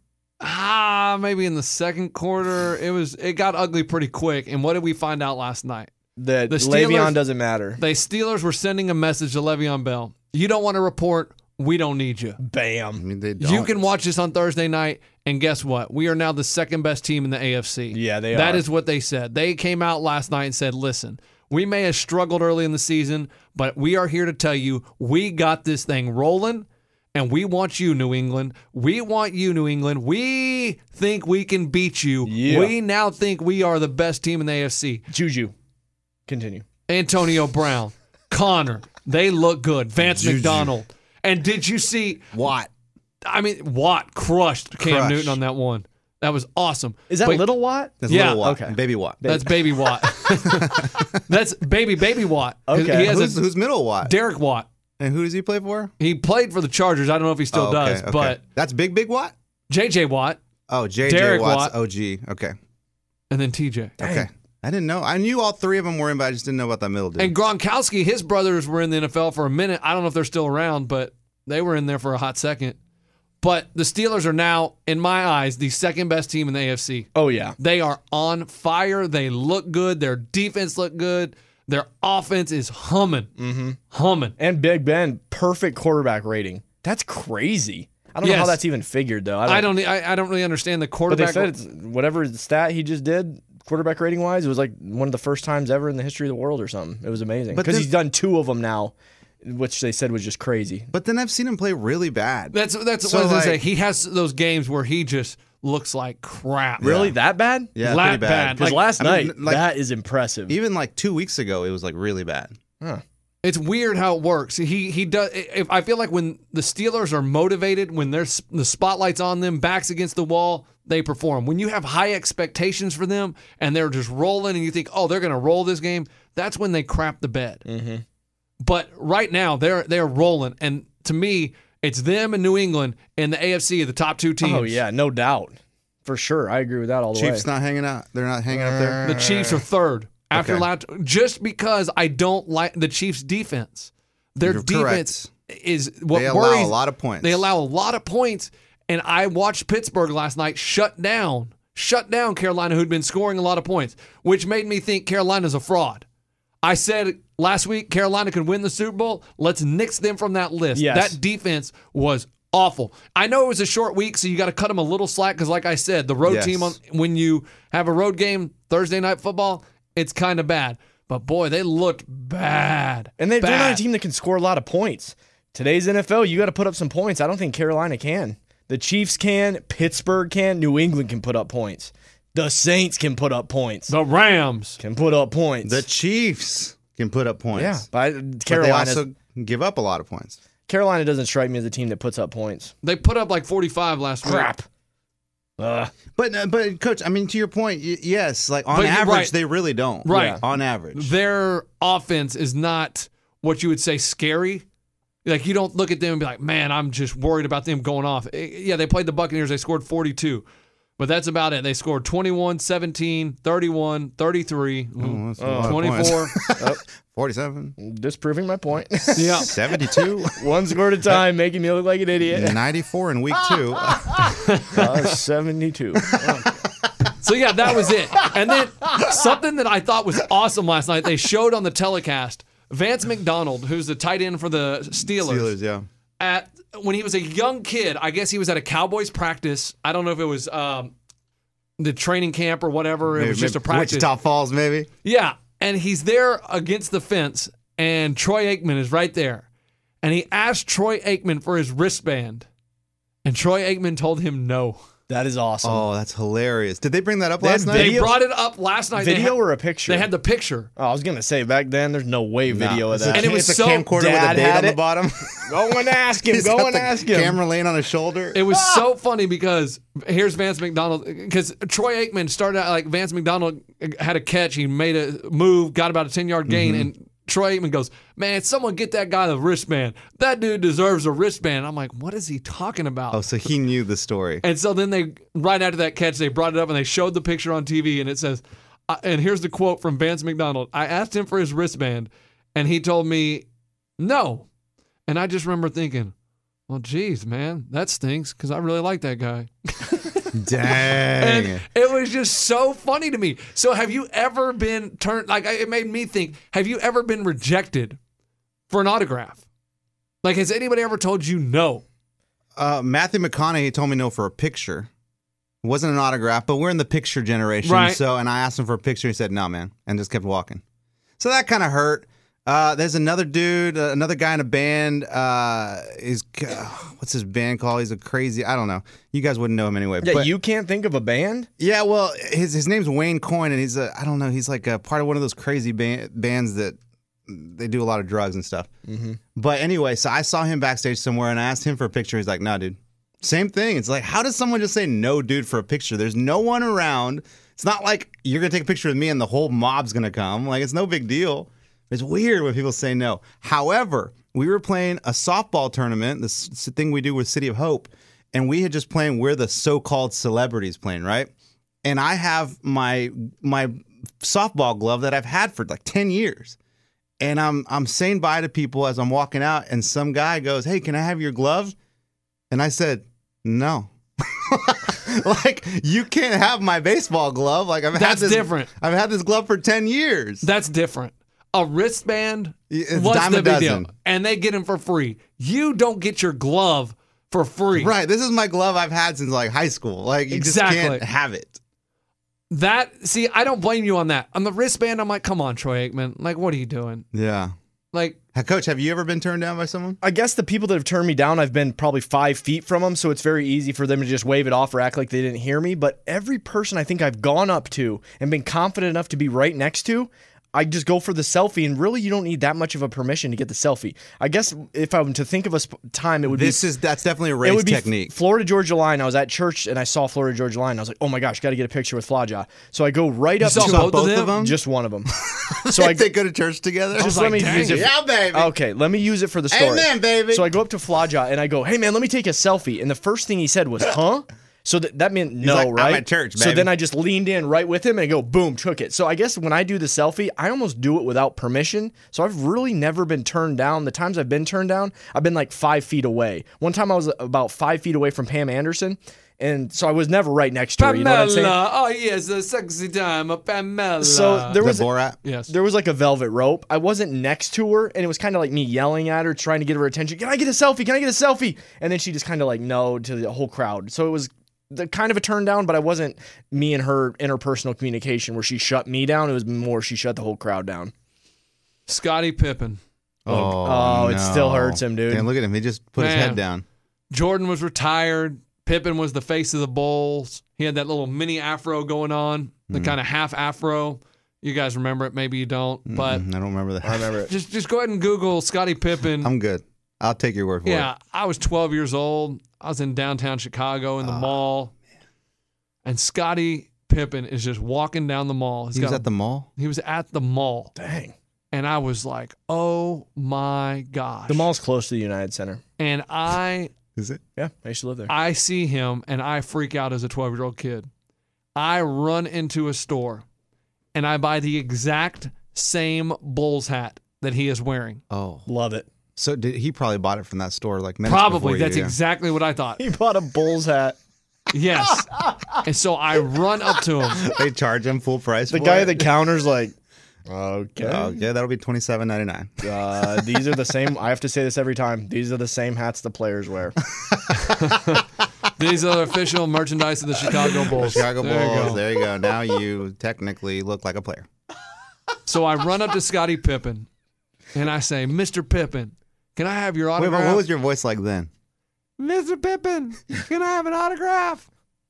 Maybe in the second quarter, it got ugly pretty quick. And what did we find out last night? The Steelers- Le'Veon doesn't matter. The Steelers were sending a message to Le'Veon Bell. You don't want to report. We don't need you. I Bam. mean, they don't. You can watch this on Thursday night, and guess what? We are now the second best team in the AFC. Yeah, they That are. is what they said. They came out last night and said, listen, we may have struggled early in the season, but we are here to tell you we got this thing rolling, and we want you, New England. We want you, New England. We think we can beat you. Yeah. We now think we are the best team in the AFC. Juju. Continue. Antonio Brown, Connor, they look good. Vance Juju. McDonald. And did you see Watt. I mean, Watt crushed Cam Crushed. Newton on that one. That was awesome. Is that But Little Watt? That's Yeah, little Watt. okay. Baby Watt. That's Baby Watt. That's baby Watt. 'Cause Okay. He has Who's middle Watt? Derek Watt. And who does he play for? He played for the Chargers. I don't know if he still Oh, okay, does, okay. but That's Big Watt? JJ Watt Oh, JJ Derek Watt's Watt. OG. Okay. and then TJ. Okay. I didn't know. I knew all three of them were in, but I just didn't know about that middle dude. And Gronkowski, his brothers were in the NFL for a minute. I don't know if they're still around, but they were in there for a hot second. But the Steelers are now, in my eyes, the second best team in the AFC. Oh, yeah. They are on fire. They look good. Their defense look good. Their offense is humming. Mm-hmm. Humming. And Big Ben, perfect quarterback rating. That's crazy. I don't know how Yes. that's even figured, though. I don't really understand the But they quarterback. said it's whatever stat he just did, quarterback rating wise, it was like one of the first times ever in the history of the world or something. It was amazing. But Because then- he's done 2 of them now, which they said was just crazy. But then I've seen him play really bad. That's So, what I was going to like- say. He has those games where he just looks like crap. Really? That bad? Yeah, That pretty bad. bad. Because Like- last I mean, night, like- that is impressive. Even like 2 weeks ago, it was like really bad. It's weird how it works. He does. If I feel like when the Steelers are motivated, when there's the spotlight's on them, backs against the wall, they perform. When you have high expectations for them and they're just rolling, and you think, oh, they're going to roll this game, that's when they crap the bed. Mm-hmm. But right now they're rolling, and to me, it's them and New England and the AFC are the top 2 teams. Oh, yeah, no doubt. For sure. I agree with that all the Chiefs way. not hanging out. They're not hanging up there. The Chiefs are third after Okay. last, just because I don't like the Chiefs' defense. Their You're defense is what They worries. allow a lot of points. They allow a lot of points, and I watched Pittsburgh last night shut down Carolina, who'd been scoring a lot of points, which made me think Carolina's a fraud. I said last week Carolina could win the Super Bowl. Let's nix them from that list. Yes. That defense was awful. I know it was a short week, so you got to cut them a little slack because, like I said, the road Yes. team, when you have a road game, Thursday Night Football, it's kind of bad. But, boy, they looked bad. And they're not a Bad. team that can score a lot of points. Today's NFL, you got to put up some points. I don't think Carolina can. The Chiefs can. Pittsburgh can. New England can put up points. The Saints can put up points. The Rams. Can put up points. The Chiefs can put up points. Yeah, but But they Carolina. also give up a lot of points. Carolina doesn't strike me as a team that puts up points. They put up like 45 last week. Crap. But Coach, I mean, to your point, yes, like on But you're average, right. they really don't. Right. Yeah. On average. Their offense is not what you would say scary. Like, you don't look at them and be like, man, I'm just worried about them going off. Yeah, they played the Buccaneers. They scored 42. But that's about it. They scored 21, 17, 31, 33, Oh, that's a lot of 24. points. 47, Disproving my point. Yeah. 72, One score at a time, making me look like an idiot. 94 in week 2. 72. So, yeah, that was it. And then something that I thought was awesome last night, they showed on the telecast, Vance McDonald, who's the tight end for the Steelers, yeah. When he was a young kid, I guess he was at a Cowboys practice. I don't know if it was the training camp or whatever. It was just a practice. Wichita Falls, maybe. Yeah, and he's there against the fence, and Troy Aikman is right there. And he asked Troy Aikman for his wristband, and Troy Aikman told him no. That is awesome. Oh, that's hilarious. Did they bring that up They last had night? They Video- brought it up last night. Video they had, or a picture? They had the picture. Oh, I was going to say, back then, there's no way video No. of that. And it was it's so- a camcorder with a Dad date had on the it. bottom. Go and ask him. He's Go got and the ask him. camera laying on his shoulder. It was so funny because here's Vance McDonald. Because Troy Aikman started out like Vance McDonald had a catch. He made a move, got about a 10-yard gain, and Troy Aikman goes, man, someone get that guy the wristband. That dude deserves a wristband. I'm like, what is he talking about? Oh, so he knew the story. And so then they, right after that catch, they brought it up and they showed the picture on TV, and it says, and here's the quote from Vance McDonald. I asked him for his wristband, and he told me no. And I just remember thinking, well, geez, man, that stinks because I really like that guy. Dang. And it was just so funny to me. So have you ever been turned, like it made me think, have you ever been rejected for an autograph? Like, has anybody ever told you no? Matthew McConaughey told me no for a picture. It wasn't an autograph, but we're in the picture generation. Right. So, and I asked him for a picture. He said, no, man, and just kept walking. So that kind of hurt. There's another dude, another guy in a band. What's his band called? He's a crazy, I don't know. You guys wouldn't know him anyway. Yeah, but, you can't think of a band? yeah, well, his name's Wayne Coyne, and he's I don't know, he's like a part of one of those crazy bands that they do a lot of drugs and stuff. Mm-hmm. But anyway, so I saw him backstage somewhere, and I asked him for a picture. He's like, no, dude. Same thing. It's like, how does someone just say no, dude, for a picture? There's no one around. It's not like you're going to take a picture with me and the whole mob's going to come. Like, it's no big deal. It's weird when people say no. However, we were playing a softball tournament, this thing we do with City of Hope, and we had just playing where the so-called celebrities playing, right? And I have my softball glove that I've had for like 10 years. And I'm saying bye to people as I'm walking out, and some guy goes, hey, can I have your glove? And I said, no. Like, you can't have my baseball glove. Like, That's different. I've had this glove for 10 years. That's different. A wristband, It's what's dime the a big deal? dozen. And they get them for free. You don't get your glove for free. Right. This is my glove I've had since like high school. Like, you Exactly. just can't have it. See, I don't blame you on that. On the wristband, I'm like, come on, Troy Aikman. Like, what are you doing? Yeah. Like, Coach, have you ever been turned down by someone? I guess the people that have turned me down, I've been probably 5 feet from them, so it's very easy for them to just wave it off or act like they didn't hear me. But every person I think I've gone up to and been confident enough to be right next to, I just go for the selfie, and really you don't need that much of a permission to get the selfie. I guess if I were to think of a time, it would That's definitely a it race would be technique. Florida Georgia Line. I was at church and I saw Florida Georgia Line. I was like, oh my gosh, got to get a picture with Flaja. So I go right up saw to both of them? just one of them. So I they go to church together. just like, let me dang. use it. Yeah, baby. Okay, let me use it for the story. Amen, baby. So I go up to Flaja and I go, hey man, let me take a selfie. And the first thing he said was, huh? So that meant no, like, I'm right? at church, So baby. then I just leaned in right with him and I go, boom, took it. So I guess when I do the selfie, I almost do it without permission. So I've really never been turned down. The times I've been turned down, I've been like 5 feet away. One time I was about 5 feet away from Pam Anderson, And so I was never right next to her. You know what I'm saying? Pamela. Oh, yes, a sexy time, Pamela. So there Is was that Borat? yes. there was like a velvet rope. I wasn't next to her, and it was kind of like me yelling at her, trying to get her attention. Can I get a selfie? Can I get a selfie? And then she just kind of like no to the whole crowd. So it was the kind of a turn down, but I wasn't me and her interpersonal communication where she shut me down. It was more she shut the whole crowd down. Scottie Pippen. Oh, it still no. hurts him, dude. Damn, look at him. He just put his Man. head down. Jordan was retired. Pippen was the face of the Bulls. He had that little mini afro going on, the kind of half afro. You guys remember it? Maybe you don't. But I don't remember that. I remember it. just go ahead and Google Scottie Pippen. I'm good. I'll take your word for Yeah, it. I was 12 years old. I was in downtown Chicago in the mall. And Scottie Pippen is just walking down the mall. He was at the mall? He was at the mall. Dang. And I was like, oh my gosh. The mall's close to the United Center. And Is it? Yeah, I used to live there. I see him and I freak out as a 12-year-old kid. I run into a store and I buy the exact same Bulls hat that he is wearing. Oh. Love it. So he probably bought it from that store like minutes Probably. before you, That's yeah. exactly what I thought. He bought a Bulls hat. Yes. And so I run up to him. They charge him full price The for guy it? at the counter's like, okay. Oh, yeah, that'll be $27.99. These are the same. I have to say this every time. These are the same hats the players wear. These are the official merchandise of the Chicago Bulls. Chicago There you Bulls. go. There you go. Now you technically look like a player. So I run up to Scottie Pippen and I say, Mr. Pippen, can I have your Wait, autograph? but what was your voice like then? Mr. Pippen, can I have an autograph?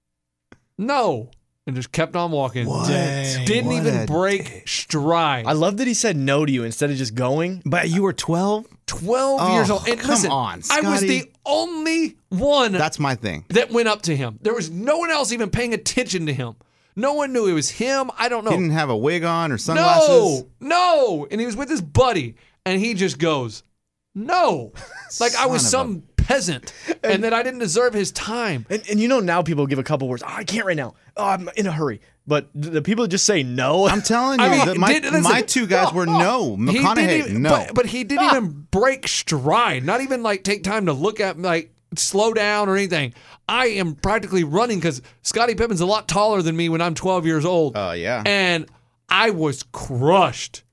No. And just kept on walking. Dang. Didn't What even a break stride. I love that he said no to you instead of just going. But you were 12? 12 years old. And come listen, on, I was Scotty. the only one That's my thing. that went up to him. There was no one else even paying attention to him. No one knew it was him. I don't know. He didn't have a wig on or sunglasses? No. And he was with his buddy, and he just goes, no. Like I was Son of some peasant, and that I didn't deserve his time. And you know now people give a couple words. Oh, I can't right now. Oh, I'm in a hurry. But the people that just say no. I'm telling you, I mean, that my listen, two guys were no. He didn't McConaughey, even- no. But he didn't even break stride. Not even like take time to look at like slow down or anything. I am practically running because Scottie Pippen's a lot taller than me when I'm 12 years old. Oh, yeah. And I was crushed.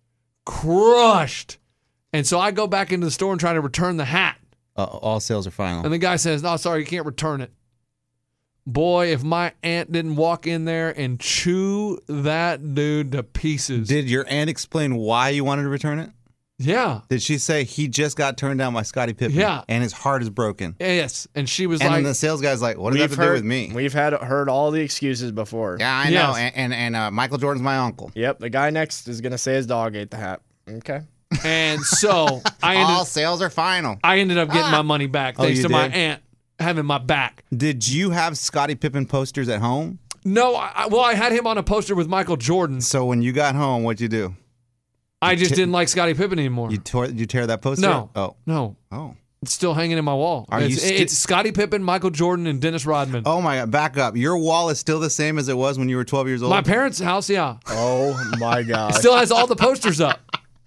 And so I go back into the store and try to return the hat. All sales are final. And the guy says, no, sorry, you can't return it. Boy, if my aunt didn't walk in there and chew that dude to pieces. Did your aunt explain why you wanted to return it? Yeah. Did she say he just got turned down by Scottie Pippen? Yeah. And his heart is broken? Yes. And she was And like, then the sales guy's like, what does that have to do with me? We've heard all the excuses before. Yeah, I Yes. know. And Michael Jordan's my uncle. Yep. The guy next is gonna say his dog ate the hat. Okay. and so All sales are final. I ended up getting my money back thanks you to my did? aunt having my back. Did you have Scottie Pippen posters at home? No, I had him on a poster with Michael Jordan. So when you got home, what'd you do? I just didn't like Scottie Pippen anymore. You tear that poster? No. Oh. No. Oh. It's still hanging in my wall. Are you It's Scottie Pippen, Michael Jordan, and Dennis Rodman. Oh my God! Back up. Your wall is still the same as it was when you were 12 years old. My parents' house, yeah. Oh my God. Still has all the posters up.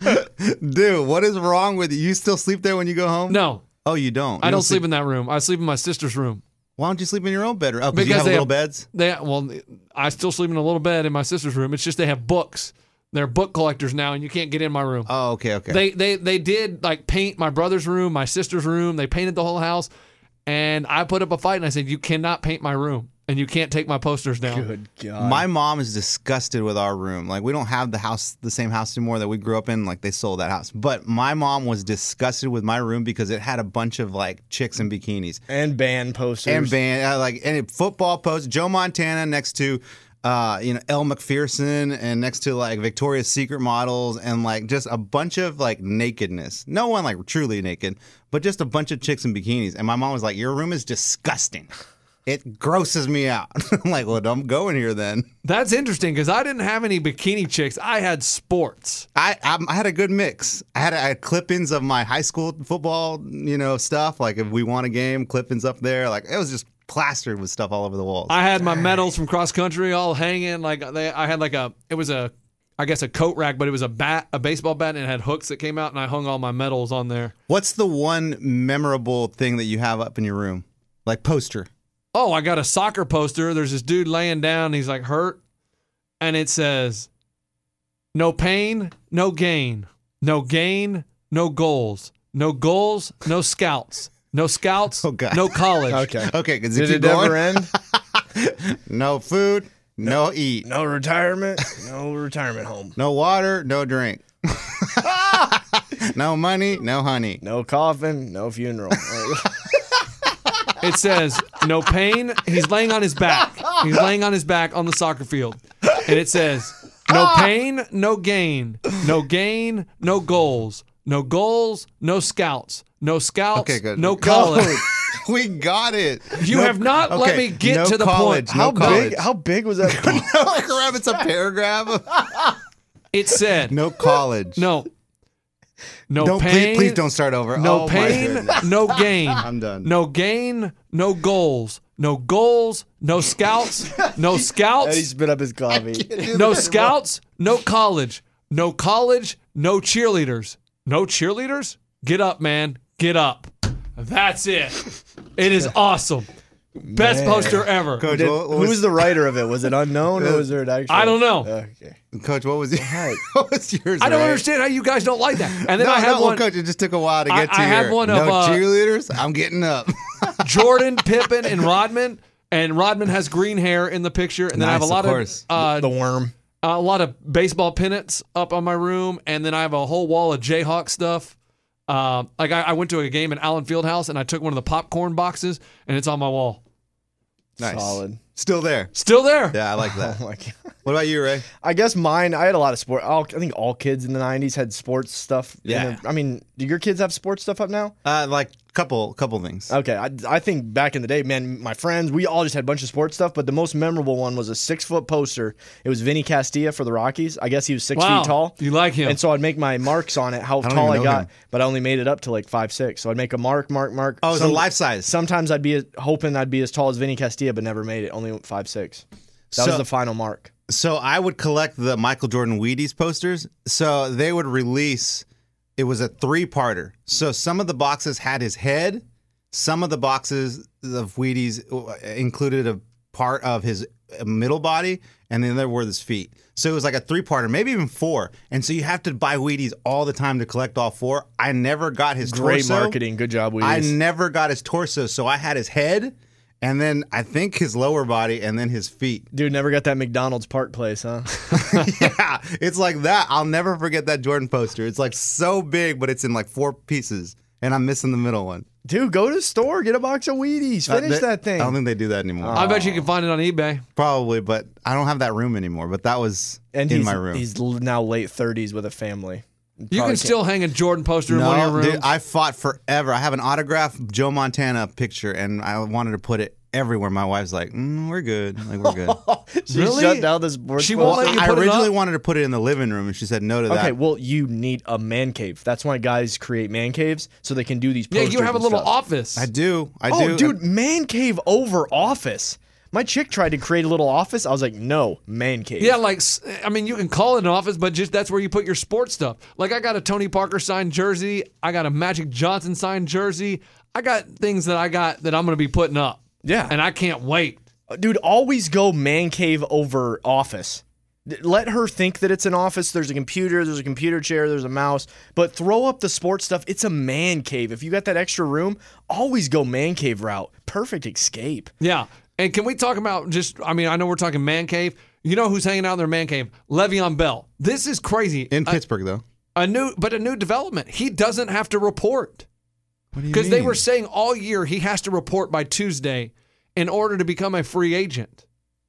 Dude, what is wrong with you? You still sleep there when you go home? No, Oh, you don't. I You don't sleep in that room. I sleep in my sister's room. Why don't you sleep in your own bedroom? Oh, because you Because have they little have- beds. I still sleep in a little bed in my sister's room. It's just they have books. They're book collectors now, and you can't get in my room. Oh, okay, okay. They did like paint my brother's room, my sister's room. They painted the whole house, and I put up a fight and I said, "You cannot paint my room, and you can't take my posters down." Good God. My mom is disgusted with our room. Like we don't have the same house anymore that we grew up in. Like they sold that house. But my mom was disgusted with my room because it had a bunch of like chicks in bikinis and band posters. and football posts. Joe Montana next to. Elle McPherson and next to like Victoria's Secret models and like just a bunch of like nakedness. No one like truly naked, but just a bunch of chicks in bikinis. And my mom was like, "Your room is disgusting. It grosses me out." I'm like, "Well, I'm going here then." That's interesting because I didn't have any bikini chicks. I had sports. I had a good mix. I had clip-ins of my high school football, stuff. Like if we won a game, clip-ins up there. Like it was just plastered with stuff all over the walls. I had my medals from cross country all hanging. I had like it was a coat rack, but it was a baseball bat, and it had hooks that came out, and I hung all my medals on there. What's the one memorable thing that you have up in your room? Like poster. oh, I got a soccer poster. There's this dude laying down. He's like hurt. And it says, no pain, no gain. No gain, no goals. No goals, no scouts. No scouts, Oh, God. no college. Okay, because Did it ever end? No food, no eat. No retirement. No retirement home. No water, no drink. No money, no honey. No coffin. No funeral. It says, no pain. He's laying on his back. He's laying on his back on the soccer field. And it says, no pain, no gain. No gain, no goals. No goals, no scouts. No scouts, Okay, good. no college. We got it. You have not let me get no to the college, point. no How college. big? How big was that? No crap, it's a paragraph. It said, No college. no Don't, pain. please don't start over. No Oh, my pain, goodness. no gain. I'm done. No gain, no goals. No goals, no scouts. No Eddie scouts, spit up his coffee. no scouts, no college. No college, no cheerleaders. No cheerleaders? Get up, man. Get up. That's it. It is awesome. Best Man. poster ever. Coach, Who was the writer of it? Was it unknown or was there an actual? I don't know. Okay. Coach, what was, what was yours? I don't Ray? understand how you guys don't like that. And then No, I have no, one. Coach, it just took a while to get to I have here. one of, no cheerleaders. I'm getting up. Jordan, Pippen, and Rodman. And Rodman has green hair in the picture. And then I have a Nice, lot of course. The worm. a lot of baseball pennants up on my room, and then I have a whole wall of Jayhawk stuff. Like I went to a game in Allen Fieldhouse, and I took one of the popcorn boxes, and it's on my wall. Nice. Solid. Still there. Still there. Yeah, I like that. Oh my God. What about you, Ray? I guess mine. I had a lot of sport. I think all kids in the '90s had sports stuff. Yeah. I mean, do your kids have sports stuff up now? Like couple things. Okay, I think back in the day, man, my friends, we all just had a bunch of sports stuff, but the most memorable one was a 6-foot poster. It was Vinny Castilla for the Rockies. I guess he was 6 Wow. feet tall. You like him. And so I'd make my marks on it, how don't tall I even know got, him. but I only made it up to like 5'6". So I'd make a mark. Oh, it's a Some- life size. Sometimes I'd be hoping I'd be as tall as Vinny Castilla, but never made it. Only went 5'6". That was the final mark. So I would collect the Michael Jordan Wheaties posters. So they would release, it was a 3-parter. So some of the boxes had his head. Some of the boxes of Wheaties included a part of his middle body, and then there were his feet. So it was like a 3-parter, maybe even 4. And so you have to buy Wheaties all the time to collect all 4. I never got his Great torso. marketing. Good job, I Wheaties. never got his torso. So I had his head, and then I think his lower body, and then his feet. Dude, never got that McDonald's Park place, huh? Yeah, it's like that. I'll never forget that Jordan poster. It's like so big, but it's in like 4 pieces, and I'm missing the middle one. Dude, go to the store, get a box of Wheaties, finish that thing. I don't think they do that anymore. I bet you can find it on eBay. Probably, but I don't have that room anymore. But that was and in he's, my room. he's now late 30s with a family. You Probably can can't- still hang a Jordan poster in one of No, your rooms. dude, I fought forever. I have an autographed Joe Montana picture, and I wanted to put it everywhere. My wife's like, "We're good. Like we're good." She Really? shut down the sports. She book. won't let you I put it originally up? wanted to put it in the living room, and she said no to that. Okay, well, you need a man cave. That's why guys create man caves so they can do these. Yeah, Posters you have a and little stuff. office. I do. Oh, dude, man cave over office. My chick tried to create a little office. I was like, no, man cave. Yeah, like, I mean, you can call it an office, but just that's where you put your sports stuff. Like, I got a Tony Parker signed jersey. I got a Magic Johnson signed jersey. I got things that I'm going to be putting up. Yeah. And I can't wait. Dude, always go man cave over office. Let her think that it's an office. There's a computer chair, there's a mouse. But throw up the sports stuff. It's a man cave. If you got that extra room, always go man cave route. Perfect escape. Yeah. And can we talk about I know we're talking man cave. You know who's hanging out in their man cave? Le'Veon Bell. This is crazy. in Pittsburgh though. A new development. He doesn't have to report. What do you Because they mean? were saying all year he has to report by Tuesday in order to become a free agent.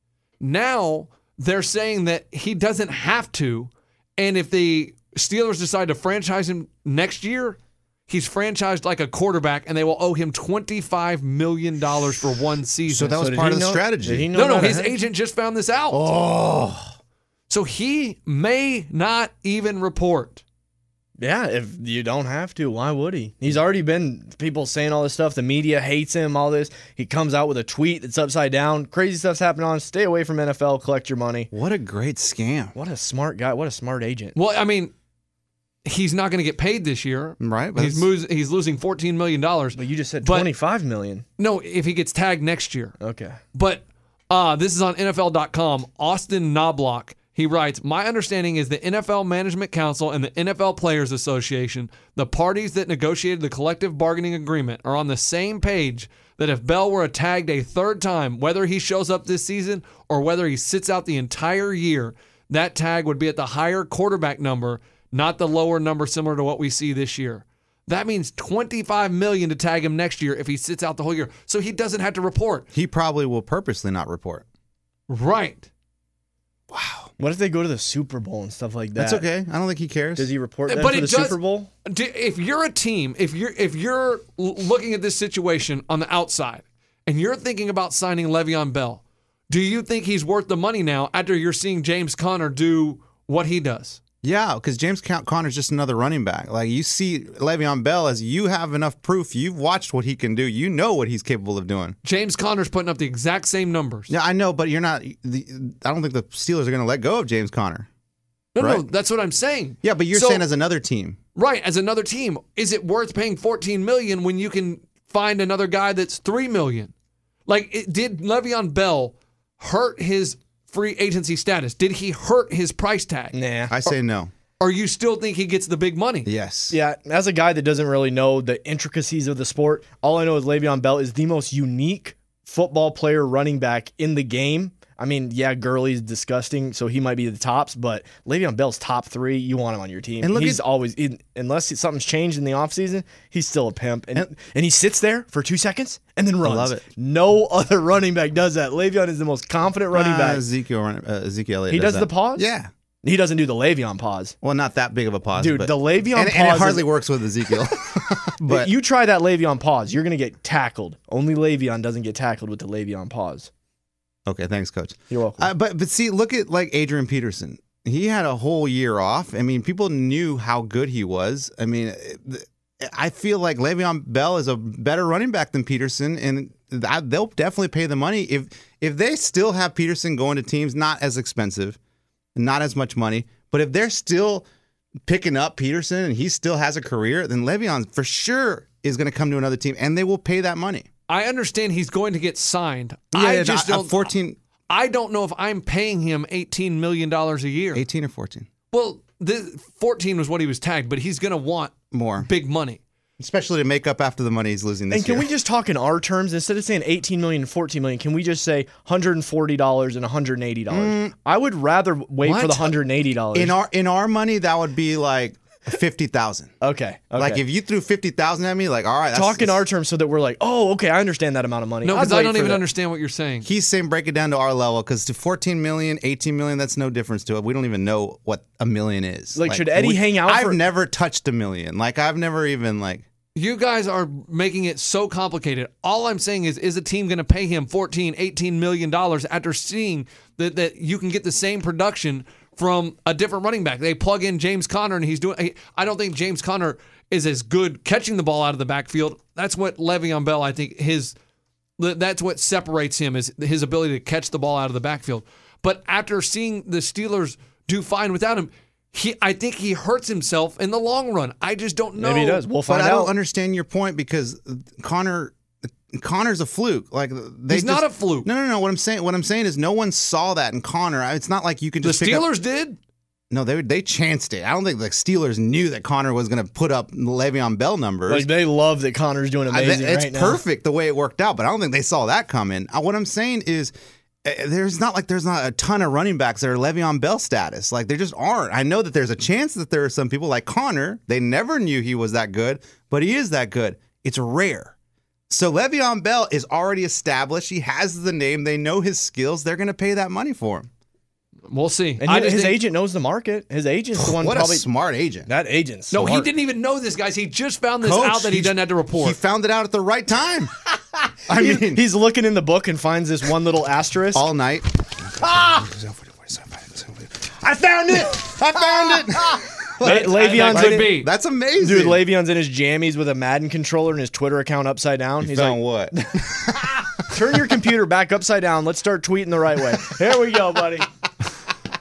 Now they're saying that he doesn't have to, and if the Steelers decide to franchise him next year, he's franchised like a quarterback, and they will owe him $25 million for one season. So that was did part he of the know- strategy. Did he know no, that his ahead? agent just found this out. Oh, So he may not even report. Yeah, if you don't have to, why would he? He's already been people saying all this stuff. The media hates him, all this. He comes out with a tweet that's upside down. Crazy stuff's happening on. Stay away from NFL, collect your money. what a great scam. What a smart guy. What a smart agent. Well, I mean, he's not going to get paid this year. Right. He's losing $14 million. But you just said $25 million. No, if he gets tagged next year. Okay. But this is on NFL.com. Austin Knobloch, he writes, my understanding is the NFL Management Council and the NFL Players Association, the parties that negotiated the collective bargaining agreement, are on the same page that if Bell were tagged a third time, whether he shows up this season or whether he sits out the entire year, that tag would be at the higher quarterback number, not the lower number similar to what we see this year. That means $25 million to tag him next year if he sits out the whole year. So he doesn't have to report. He probably will purposely not report. Right. Wow. What if they go to the Super Bowl and stuff like that? That's okay. I don't think he cares. Does he report then But for it the does- Super Bowl? If you're a team, if you're looking at this situation on the outside and you're thinking about signing Le'Veon Bell, do you think he's worth the money now after you're seeing James Conner do what he does? Yeah, because James Conner's just another running back. Like, you see Le'Veon Bell as you have enough proof. You've watched what he can do. You know what he's capable of doing. James Conner's putting up the exact same numbers. Yeah, I know, but you're not. I don't think the Steelers are going to let go of James Conner. No, right? that's what I'm saying. Yeah, but you're So- saying as another team. Right, as another team, is it worth paying $14 million when you can find another guy that's $3 million? Like, did Le'Veon Bell hurt his free agency status? Did he hurt his price tag? Nah. I say no. Or you still think he gets the big money? Yes. Yeah, as a guy that doesn't really know the intricacies of the sport, all I know is Le'Veon Bell is the most unique football player running back in the game. I mean, yeah, Gurley's disgusting, so he might be the tops, but Le'Veon Bell's top 3. You want him on your team. And look he's at- always, unless something's changed in the offseason, he's still a pimp. And he sits there for 2 seconds and then runs. love it. No other running back does that. Le'Veon is the most confident running back. Ezekiel Elliott. He does the that. pause? Yeah. He doesn't do the Le'Veon pause. Well, not that big of a pause. Dude, but, the Le'Veon and pause it hardly is- works with Ezekiel. But you try that Le'Veon pause, you're going to get tackled. Only Le'Veon doesn't get tackled with the Le'Veon pause. okay, thanks, Coach. You're welcome. But see, look at like Adrian Peterson. He had a whole year off. I mean, people knew how good he was. I mean, I feel like Le'Veon Bell is a better running back than Peterson, and they'll definitely pay the money if they still have Peterson going to teams not as expensive, not as much money. But if they're still picking up Peterson and he still has a career, then Le'Veon for sure is going to come to another team, and they will pay that money. I understand he's going to get signed. Yeah, I just don't. 14, I don't know if I'm paying him $18 million a year. 18 or 14 Well, 14 was what he was tagged, but he's going to want more, big money. especially to make up after the money he's losing this And can year. we just talk in our terms? Instead of saying $18 million and $14 million, can we just say $140 and $180? I would rather wait for the What? $180. in our money, that would be like 50,000. Okay. Like if you threw 50,000 at me, like all right, that's, talk in our terms so that we're like, oh, okay, I understand that amount of money. No, I'd because I wait don't for even that. understand what you're saying. He's saying break it down to our level because to 14 million, 18 million, that's no difference to it. We don't even know what a million is. Like, should Eddie hang out I've for- never touched a million. Like I've never even like. You guys are making it so complicated. All I'm saying is a team going to pay him $14, $18 million after seeing that you can get the same production from a different running back? They plug in James Conner and he's doing. I don't think James Conner is as good catching the ball out of the backfield. That's what Le'Veon Bell, I think that's what separates him is his ability to catch the ball out of the backfield. But after seeing the Steelers do fine without him, I think he hurts himself in the long run. I just don't know. Maybe he does. We'll But find I out. don't understand your point because Connor's a fluke. Like He's not a fluke. No. What I'm saying is no one saw that in Connor. It's not like you can The just pick up- Steelers did. No, they chanced it. I don't think the Steelers knew that Connor was going to put up Le'Veon Bell numbers. Like they love that Connor's doing amazing It's right now. perfect the way it worked out, but I don't think they saw that coming. What I'm saying is there's not a ton of running backs that are Le'Veon Bell status. Like there just aren't. I know that there's a chance that there are some people like Connor. They never knew he was that good, but he is that good. It's rare. So Le'Veon Bell is already established. He has the name. They know his skills. They're going to pay that money for him. We'll see. And his agent knows the market. His agent's the one What probably a smart agent. that agent's No, smart. he didn't even know this, guys. He just found this Coach, out that he doesn't have to report. He found it out at the right time. I mean, He's looking in the book and finds this one little asterisk. all night. I found it. I found it. Le'Veon's That could in, be. That's amazing. dude. Le'Veon's in his jammies with a Madden controller and his Twitter account upside down. He's found like, what? turn your computer back upside down. Let's start tweeting the right way. Here we go, buddy.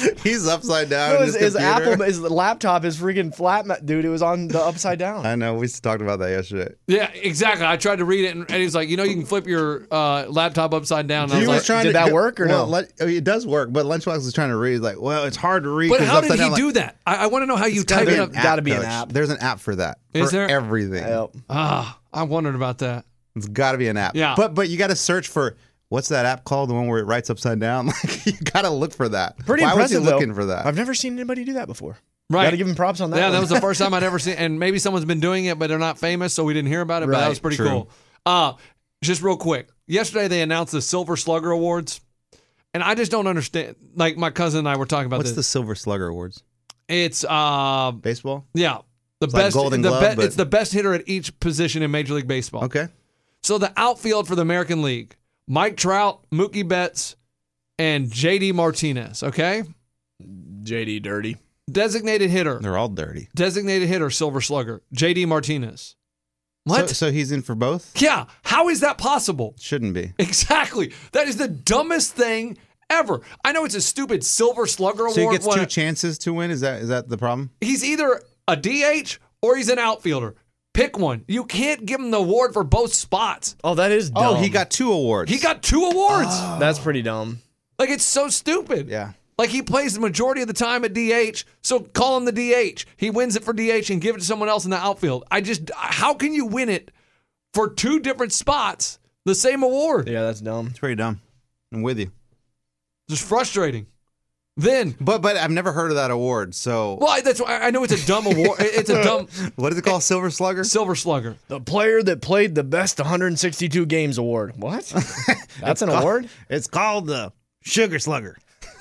He's upside down. No, in his computer. his laptop is freaking flat, dude. It was on the upside down. I know. We talked about that yesterday. Yeah, exactly. I tried to read it, and he's like, you can flip your laptop upside down. And I was like, trying did that work or no? It does work, but Lunchbox was trying to read. He's like, well, it's hard to read. but 'cause how upside did he down, do that? I want to know how you type it up. Gotta be an Coach. app. There's an app for that. Is for there? everything. Yep. I wondered about that. It's got to be an app. Yeah. But you got to search for what's that app called? The one where it writes upside down. Like you got to look for that. Pretty Why impressive, was he looking though. for that? I've never seen anybody do that before. Right. Got to give him props on that. Yeah, one. that was the first time I'd ever seen, and maybe someone's been doing it, but they're not famous, so we didn't hear about it. But that Right, was pretty true. cool. Just real quick, yesterday they announced the Silver Slugger Awards, and I just don't understand. Like my cousin and I were talking about What's this. the Silver Slugger Awards? It's Baseball? yeah, the like best. Golden Glove, but- It's the best hitter at each position in Major League Baseball. Okay. So the outfield for the American League: Mike Trout, Mookie Betts, and JD Martinez. Okay, JD Dirty. designated hitter. They're all dirty. Designated hitter, Silver Slugger, JD Martinez. What? So he's in for both? Yeah. How is that possible? Shouldn't be. Exactly. That is the dumbest thing ever. I know it's a stupid Silver Slugger So he award. gets two chances to win? Is that the problem? He's either a DH or he's an outfielder. Pick one. You can't give him the award for both spots. Oh, that is dumb. Oh, he got two awards. He got two awards. That's pretty dumb. Like, it's so stupid. Yeah. Like, he plays the majority of the time at DH, so call him the DH. He wins it for DH and give it to someone else in the outfield. How can you win it for two different spots, the same award? Yeah, that's dumb. It's pretty dumb. I'm with you. Just frustrating. Then, But I've never heard of that award. So well, that's why I know it's a dumb award. It's a dumb what is it called? Silver Slugger? Silver Slugger. The player that played the best 162 games award. What? That's an award? It's called the Sugar Slugger.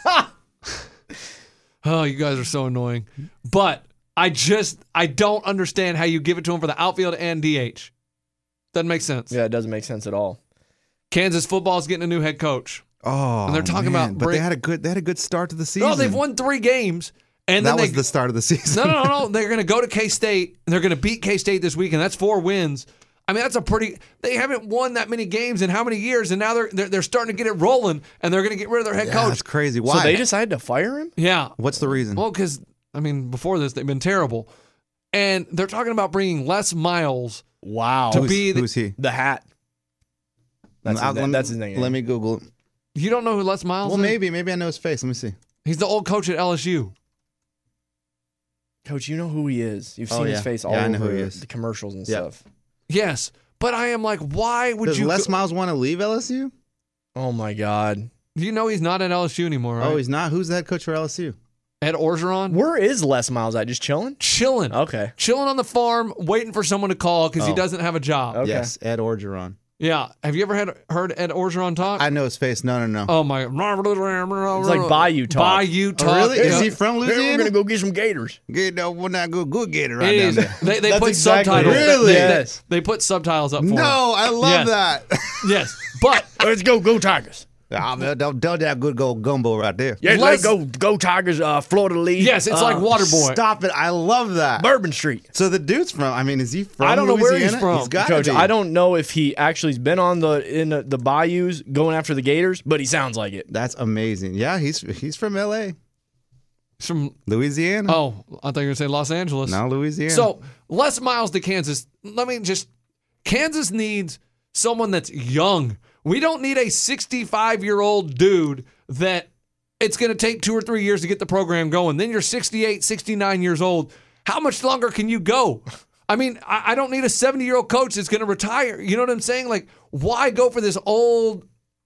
Oh, you guys are so annoying. But I don't understand how you give it to him for the outfield and DH. Doesn't make sense. Yeah, it doesn't make sense at all. Kansas football's getting a new head coach. Oh, And they're talking man. about But they had a good start to the season. No, they've won 3 games. And That then was the start of the season. No. They're going to go to K-State, and they're going to beat K-State this week, and that's 4 wins. I mean, they haven't won that many games in how many years, and now they're starting to get it rolling, and they're going to get rid of their head Yeah, coach. that's crazy. Why? So they decided to fire him? Yeah. What's the reason? Well, because, I mean, before this, they've been terrible. And they're talking about bringing Les Miles Wow. to be Who's he? the hat. That's his name. Let me Google it. You don't know who Les Miles Well, is? maybe I know his face. Let me see. He's the old coach at LSU. Coach, you know who he is. You've Oh, seen his yeah. face all Yeah, I know over who he is. the commercials and Yeah. stuff. Yes. But I am like, why would Does you... Les Miles want to leave LSU? Oh, my God. You know he's not at LSU anymore, right? Oh, he's not. Who's the head coach for LSU? Ed Orgeron? Where is Les Miles at? Just chilling? Chilling. Okay. Chilling on the farm, waiting for someone to call because he Oh. doesn't have a job. Okay. Yes, Ed Orgeron. Yeah. Have you ever heard Ed Orgeron talk? I know his face. No. Oh my! It's like Bayou talk. Bayou talk. really? Yeah. Is he from Hey, we're Louisiana? going to go get some gators. We're not good Gator It right down is. there. They That's put exactly subtitles. it. Really? Yes. They put subtitles up for him. No, I love Yes. that. Yes, but Let's go Tigers. Don't that good gold gumbo right there. Yeah, Les- let's go Tigers, Florida League. yes, it's like Waterboy. Stop it. I love that. Bourbon Street. So the dude's from, is he from I don't know where he's Louisiana? from. He's got Coach, to be. I don't know if he actually's been on the bayous going after the gators, but he sounds like it. That's amazing. Yeah, he's from L.A. It's from Louisiana. I thought you were gonna say Los Angeles. No, Louisiana. So Les Miles to Kansas. Kansas needs someone that's young. We don't need a 65-year-old dude that it's going to take 2 or 3 years to get the program going. Then you're 68, 69 years old. How much longer can you go? I mean, I don't need a 70-year-old coach that's going to retire. You know what I'm saying? Like, why go for this old?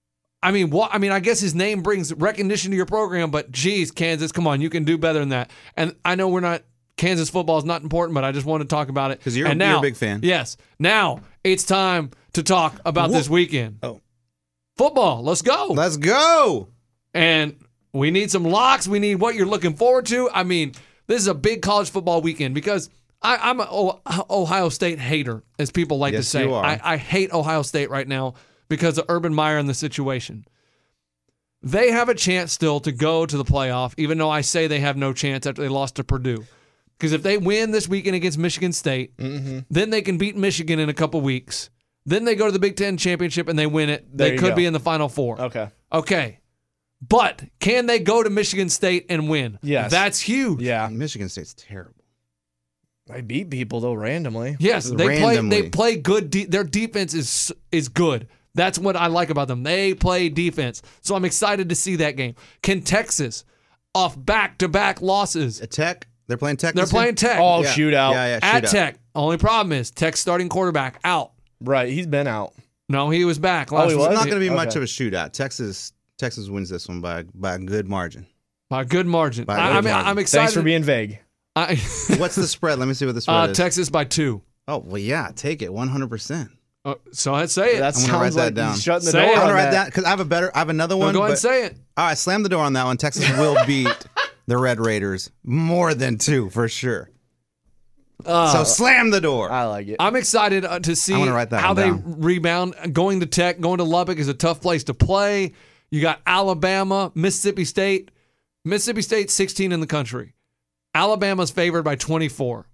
I guess his name brings recognition to your program, but geez, Kansas, come on, you can do better than that. And I know Kansas football is not important, but I just want to talk about it. Because you're now, a big fan. Yes. Now it's time to talk about this weekend. Oh. Football. Let's go. Let's go. And we need some locks. We need what you're looking forward to. I mean, this is a big college football weekend because I'm an Ohio State hater, as people like to Yes, say. you are. I hate Ohio State right now because of Urban Meyer and the situation. They have a chance still to go to the playoff, even though I say they have no chance after they lost to Purdue. Because if they win this weekend against Michigan State, then they can beat Michigan in a couple weeks. Then they go to the Big Ten championship and they win it. There They you could go. be in the Final Four. Okay. Okay. But can they go to Michigan State and win? Yes. That's huge. Yeah. Michigan State's terrible. They beat people, though, randomly. Yes, they Randomly. play good. Their defense is good. That's what I like about them. They play defense. So I'm excited to see that game. Can Texas, off back-to-back losses, Tech? They're playing Tech. they're this year? playing Tech Oh, Yeah. shootout. Yeah, at shootout. Tech. Only problem is Tech's starting quarterback out. Right. He's been out. No, he was back last he week. was? It's not going to be much Okay. of a shootout. Texas wins this one by a good margin. By a good margin. By a I good mean, margin. I'm excited. Thanks for being vague. What's the spread? Let me see what the spread is. Texas by 2. Oh, well, yeah, take it 100%. So I'd say it. That I'm gonna write sounds that like down. he's shutting the Say door it. I'm on going to write that. that because I have another No, one. go ahead but- and say it. All right, slam the door on that one. Texas will beat the Red Raiders more than 2 for sure. So slam the door. I like it. I'm excited to see I wanna write that how one they down. rebound. Going to Tech, going to Lubbock is a tough place to play. You got Alabama, Mississippi State. Mississippi State 16 in the country. Alabama's favored by 24.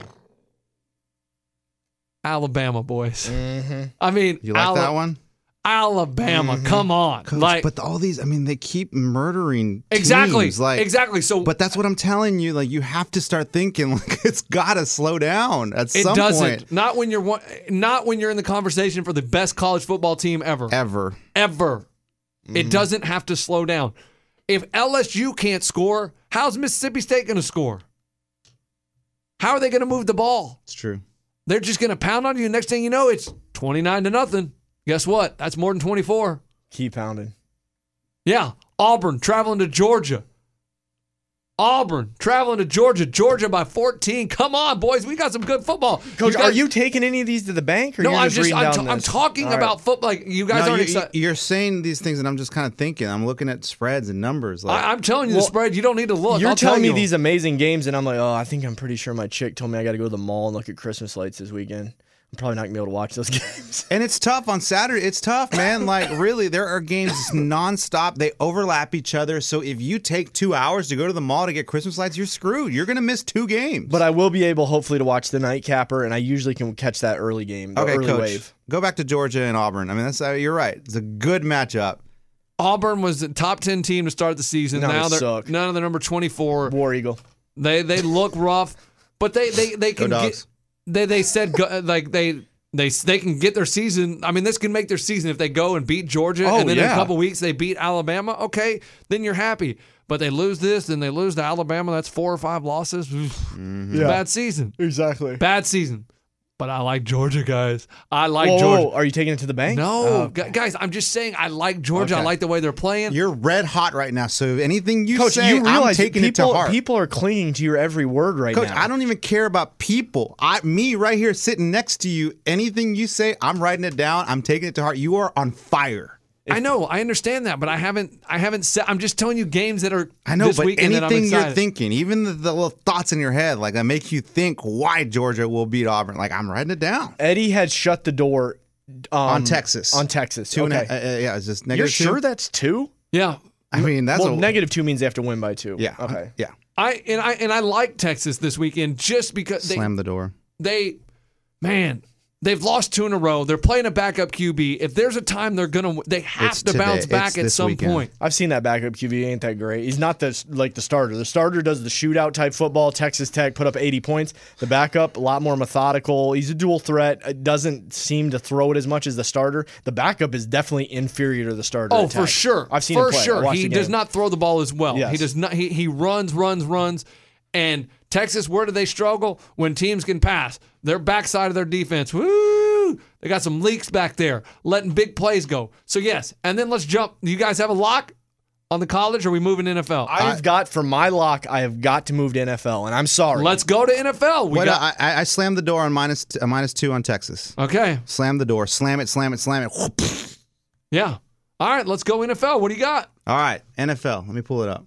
Alabama, boys. I mean, You like that one? Alabama, come on. Coach, but all these, I mean, they keep murdering exactly. teams. Like, exactly. So But that's what I'm telling you. Like, you have to start thinking, like, it's got to slow down at it some doesn't. point. Not when you're in the conversation for the best college football team ever. Ever. It doesn't have to slow down. If LSU can't score, how's Mississippi State going to score? How are they going to move the ball? It's true. They're just going to pound on you. Next thing you know, it's 29-0. Guess what? That's more than 24. Keep pounding. Yeah. Auburn traveling to Georgia. Georgia by 14. Come on, boys. We got some good football. Coach, guys- are you taking any of these to the bank? Or No, you're I'm just reading down I'm this? talking All right. about football. Like, you guys No, aren't you, excited. you're saying these things, and I'm just kind of thinking. I'm looking at spreads and numbers. Like, I'm telling you the Well, spread. You don't need to look. You're I'll tell telling me you. these amazing games, and I'm like, oh, I think I'm pretty sure my chick told me I got to go to the mall and look at Christmas lights this weekend. I'm probably not going to be able to watch those games. And it's tough on Saturday. It's tough, man. Like, really, there are games nonstop. They overlap each other. So if you take 2 hours to go to the mall to get Christmas lights, you're screwed. You're going to miss 2 games. But I will be able, hopefully, to watch the nightcapper, and I usually can catch that early game, the okay, early Coach, wave. go back to Georgia and Auburn. I mean, that's you're right. It's a good matchup. Auburn was the top 10 team to start the season. No, now they they're suck. now they're number 24. War Eagle. They look rough, but they can Dogs. get. They said like they can get their season. I mean, this can make their season if they go and beat Georgia, Oh, and then in a yeah. couple weeks they beat Alabama. Okay, then you're happy. But they lose this, then they lose to Alabama. That's 4 or 5 losses. Bad season. Exactly. Bad season. But I like Georgia, guys. I like Whoa, Georgia. are you taking it to the bank? No, Oh, guys, I'm just saying I like Georgia. I Okay. like the way they're playing. You're red hot right now. So if anything you Coach, say, you I'm realize taking it to people, heart. people are clinging to your every word right Coach, now. I don't even care about people. Me right here sitting next to you, anything you say, I'm writing it down. I'm taking it to heart. You are on fire. I know, I understand that, but I haven't said. I'm just telling you games that are I know, this but weekend that I'm anything you're excited. thinking, even the little thoughts in your head, like that make you think why Georgia will beat Auburn. Like I'm writing it down Eddie had shut the door on Texas. On Texas. Two and Okay. yeah, it's just You're negative. sure two? that's 2? Yeah, I mean, that's Well, a -2 means they have to win by 2. yeah. Okay. Yeah. I like Texas this weekend just because Slam the door. they've lost 2 in a row. They're playing a backup QB. If there's a time they have It's to today. bounce back It's at this some weekend. point. I've seen that backup QB. Ain't that great? He's not the starter. The starter does the shootout type football. Texas Tech put up 80 points. The backup, a lot more methodical. He's a dual threat. It doesn't seem to throw it as much as the starter. The backup is definitely inferior to the starter. Oh, at for Tech. sure. I've seen for him play. I sure. watched He the does game. not throw the ball as well. Yes. He does not. He runs. And Texas, where do they struggle? When teams can pass. Their backside of their defense. Woo! They got some leaks back there, letting big plays go. So yes, and then let's jump. You guys have a lock on the college, or are we moving to NFL? I've got for my lock. I have got to move to NFL, and I'm sorry. Let's go to NFL. I slammed the door on -2 on Texas. Okay. Slam the door. Slam it. Slam it. Slam it. Yeah. All right, let's go NFL. What do you got? All right, NFL. Let me pull it up.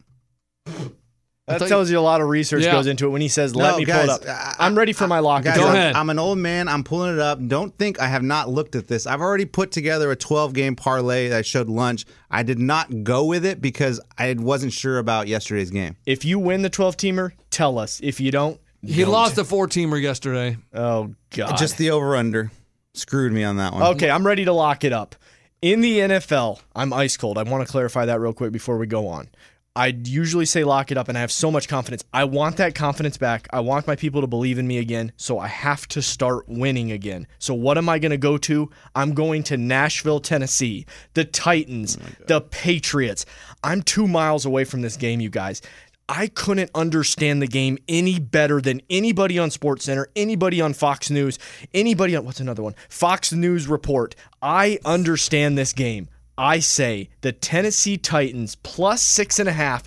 That tells you a lot of research Yeah. goes into it when he says, "Let me pull it up." I'm ready for my lock. Guys, Go I'm- ahead. I'm an old man. I'm pulling it up. Don't think I have not looked at this. I've already put together a 12-game parlay that I showed lunch. I did not go with it because I wasn't sure about yesterday's game. If you win the 12-teamer, tell us. If you don't, He lost a 4-teamer yesterday. oh God. Just the over/under screwed me on that one. Okay, I'm ready to lock it up. In the NFL, I'm ice cold. I want to clarify that real quick before we go on. I usually say lock it up, and I have so much confidence. I want that confidence back. I want my people to believe in me again, so I have to start winning again. So what am I going to go to? I'm going to Nashville, Tennessee, the Titans, the Patriots. I'm 2 miles away from this game, you guys. I couldn't understand the game any better than anybody on SportsCenter, anybody on Fox News, anybody on, what's another one? Fox News Report. I understand this game. I say the Tennessee Titans plus 6.5.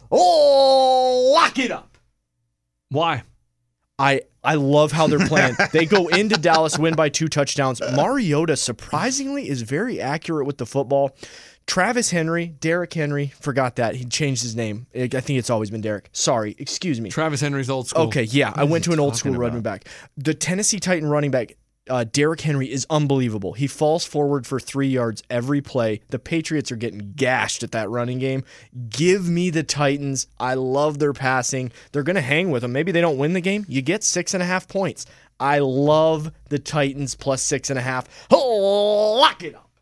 Oh, lock it up. Why? I love how they're playing. They go into Dallas, win by 2 touchdowns. Mariota, surprisingly, is very accurate with the football. Travis Henry, Derrick Henry, forgot that. He changed his name. I think it's always been Derrick. Sorry, excuse me. Travis Henry's old school. Okay, yeah. I went to an old school running back. The Tennessee Titan running back, Derrick Henry, is unbelievable. He falls forward for 3 yards every play. The Patriots are getting gashed at that running game. Give me the Titans. I love their passing. They're going to hang with them. Maybe they don't win the game. You get 6.5 points. I love the Titans plus 6.5. Oh, lock it up.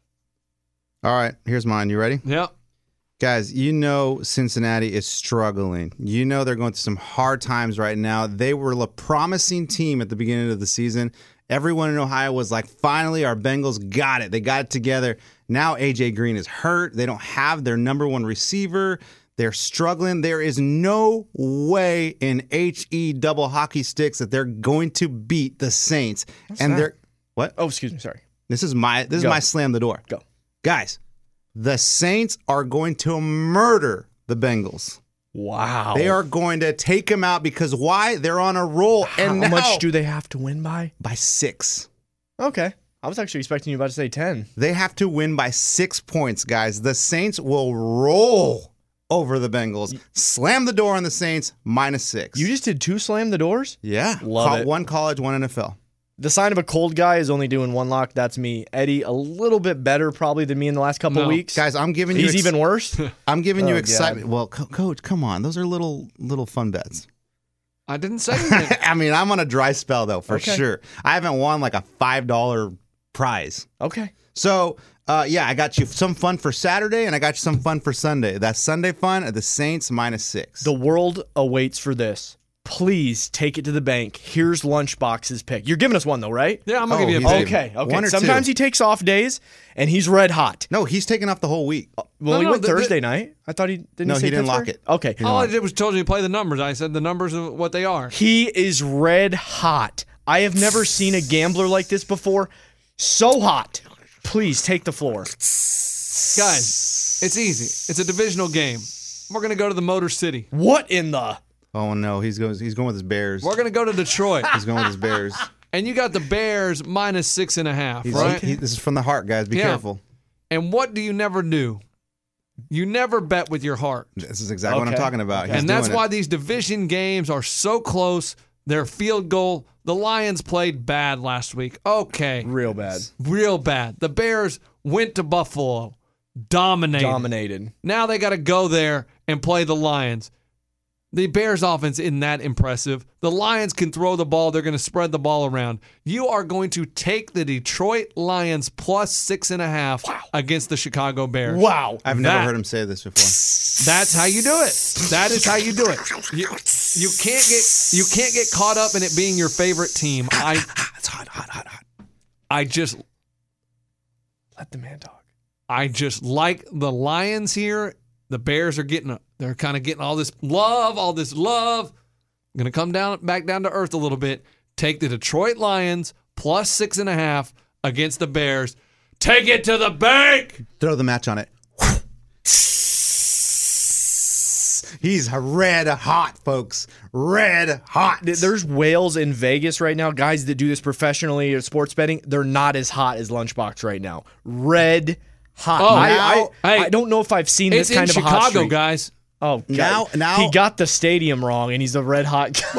All right, here's mine. You ready? Yep. Guys, you know Cincinnati is struggling. You know they're going through some hard times right now. They were a promising team at the beginning of the season. Everyone in Ohio was like, finally, our Bengals got it. They got it together. Now A.J. Green is hurt. They don't have their number one receiver. They're struggling. There is no way in HE double hockey sticks that they're going to beat the Saints. They're what? Oh, excuse me. Sorry. This is my slam the door. Go. Guys, the Saints are going to murder the Bengals. Wow. They are going to take them out because why? They're on a roll. How much do they have to win by? By 6. Okay. I was actually expecting you about to say 10. They have to win by 6 points, guys. The Saints will roll over the Bengals. Slam the door on the Saints, -6. You just did 2 slam the doors? Yeah. Love it. One college, one NFL. The sign of a cold guy is only doing 1 lock. That's me. Eddie, a little bit better probably than me in the last couple of weeks. Guys, I'm giving you... He's even worse? I'm giving you Oh, excitement. Well, Coach, come on. Those are little fun bets. I didn't say anything. I mean, I'm on a dry spell, though, for Okay. sure. I haven't won like a $5 prize. Okay. So, yeah, I got you some fun for Saturday, and I got you some fun for Sunday. That Sunday fun at the Saints -6. The world awaits for this. Please take it to the bank. Here's Lunchbox's pick. You're giving us one, though, right? Yeah, I'm going to give you he's a pick. Okay. One or Sometimes two. he takes off days, and he's red hot. No, he's taking off the whole week. Well, he No, went the- Thursday night. I thought he didn't. No, he say he didn't lock Pittsburgh? it. Okay. All I did was told you to play the numbers. I said the numbers are what they are. He is red hot. I have never seen a gambler like this before. So hot. Please take the floor. Guys, it's easy. It's a divisional game. We're going to go to the Motor City. What in the? Oh, no, he's going with his Bears. We're going to go to Detroit. He's going with his Bears. And you got the Bears -6.5, He's, right? this is from the heart, guys. Be Yeah. careful. And what do you never do? You never bet with your heart. This is exactly what I'm Okay. talking about. He's And that's doing why it. these division games are so close. Their field goal. The Lions played bad last week. Okay. Real bad. Real bad. The Bears went to Buffalo. Dominated. Now they got to go there and play the Lions. The Bears offense isn't that impressive. The Lions can throw the ball. They're going to spread the ball around. You are going to take the Detroit Lions +6.5 against the Chicago Bears. Wow. I've never heard him say this before. That's how you do it. That is how you do it. You can't get caught up in it being your favorite team. It's hot. I just Let the man talk. I just like the Lions here. The Bears are they're kind of getting all this love. I'm going to come back down to earth a little bit. Take the Detroit Lions +6.5 against the Bears. Take it to the bank. Throw the match on it. He's red hot, folks. Red hot. There's whales in Vegas right now, guys that do this professionally at sports betting. They're not as hot as Lunchbox right now. Red hot. Oh, I don't know if I've seen It's this kind in of a hot Chicago, streak. guys. Oh, God. Now- he got the stadium wrong, and he's a red hot guy.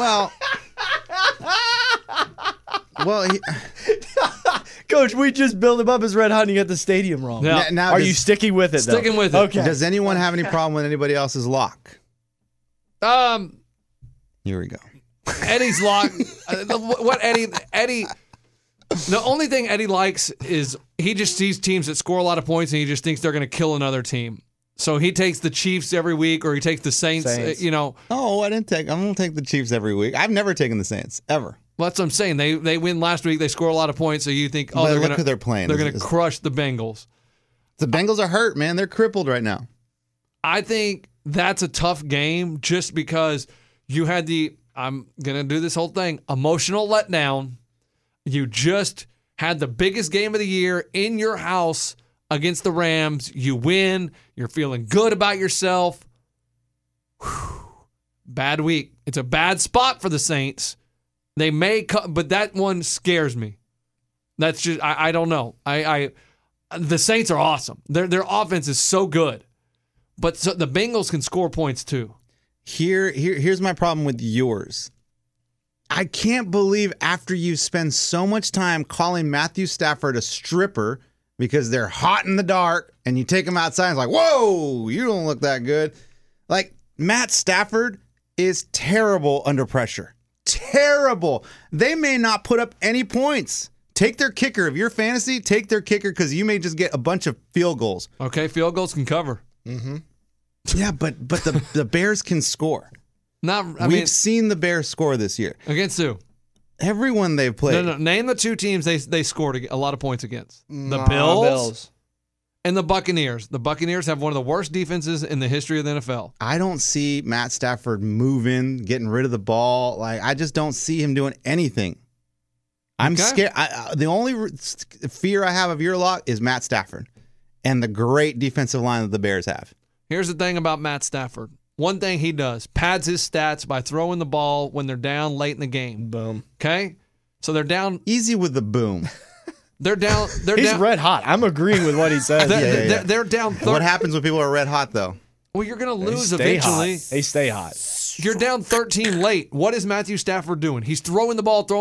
Well, Coach, we just built him up as red hot, and you got the stadium wrong. Yeah. now Are does- you sticking with it, though? Sticking with it. Okay. does anyone have any problem with anybody else's lock? Um, Here we go. Eddie's lock. What Eddie? The only thing Eddie likes is he just sees teams that score a lot of points and he just thinks they're going to kill another team. So he takes the Chiefs every week, or he takes the Saints. You know. Oh, I'm gonna take the Chiefs every week. I've never taken the Saints ever. Well, that's what I'm saying. They win last week. They score a lot of points, so you think, oh, But look who they're playing. They're going to crush the Bengals. The Bengals are hurt, man. They're crippled right now. I think that's a tough game just because you had I'm going to do this whole thing, emotional letdown. You just had the biggest game of the year in your house against the Rams. You win. You're feeling good about yourself. Whew. Bad week. It's a bad spot for the Saints. They may come, but that one scares me. That's just, I don't know. The Saints are awesome. Their offense is so good. But so the Bengals can score points too. Here's my problem with yours. I can't believe after you spend so much time calling Matthew Stafford a stripper because they're hot in the dark and you take him outside and it's like, whoa, you don't look that good. Like, Matt Stafford is terrible under pressure. Terrible. They may not put up any points. Take their kicker. If you're fantasy, take their kicker because you may just get a bunch of field goals. Okay, field goals can cover. Mm-hmm. Yeah, but the Bears can score. We've seen the Bears score this year. Against who? Everyone they've played. No. Name the two teams they scored a lot of points against. The Bills and the Buccaneers. The Buccaneers have one of the worst defenses in the history of the NFL. I don't see Matt Stafford moving, getting rid of the ball. Like, I just don't see him doing anything. I'm scared. The only fear I have of your lot is Matt Stafford and the great defensive line that the Bears have. Here's the thing about Matt Stafford. One thing he does, pads his stats by throwing the ball when they're down late in the game. Boom. Okay? So they're down. Easy with the boom. They're down. He's red hot. I'm agreeing with what he says. They're down 30. What happens when people are red hot, though? Well, you're going to lose eventually. They stay hot. You're down 13 late. What is Matthew Stafford doing? He's throwing the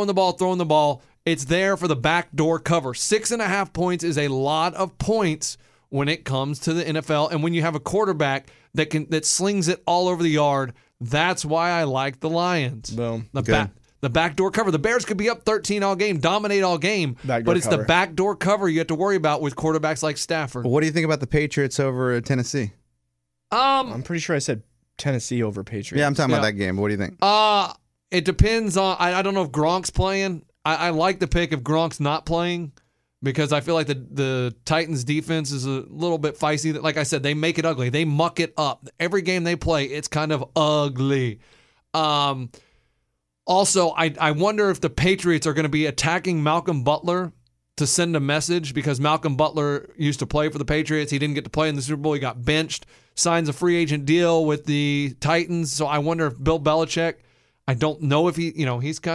ball. It's there for the backdoor cover. 6.5 points is a lot of points when it comes to the NFL. And when you have a quarterback that slings it all over the yard, that's why I like the Lions. Boom. The backdoor cover. The Bears could be up 13 all game, dominate all game, but it's the backdoor cover you have to worry about with quarterbacks like Stafford. What do you think about the Patriots over Tennessee? I'm pretty sure I said Tennessee over Patriots. Yeah, I'm talking about that game. But what do you think? It depends on. I don't know if Gronk's playing. I like the pick if Gronk's not playing because I feel like the Titans defense is a little bit feisty. Like I said, they make it ugly. They muck it up. Every game they play, it's kind of ugly. Also, I wonder if the Patriots are going to be attacking Malcolm Butler to send a message because Malcolm Butler used to play for the Patriots. He didn't get to play in the Super Bowl. He got benched, signs a free agent deal with the Titans. So I wonder if Bill Belichick, I don't know if he's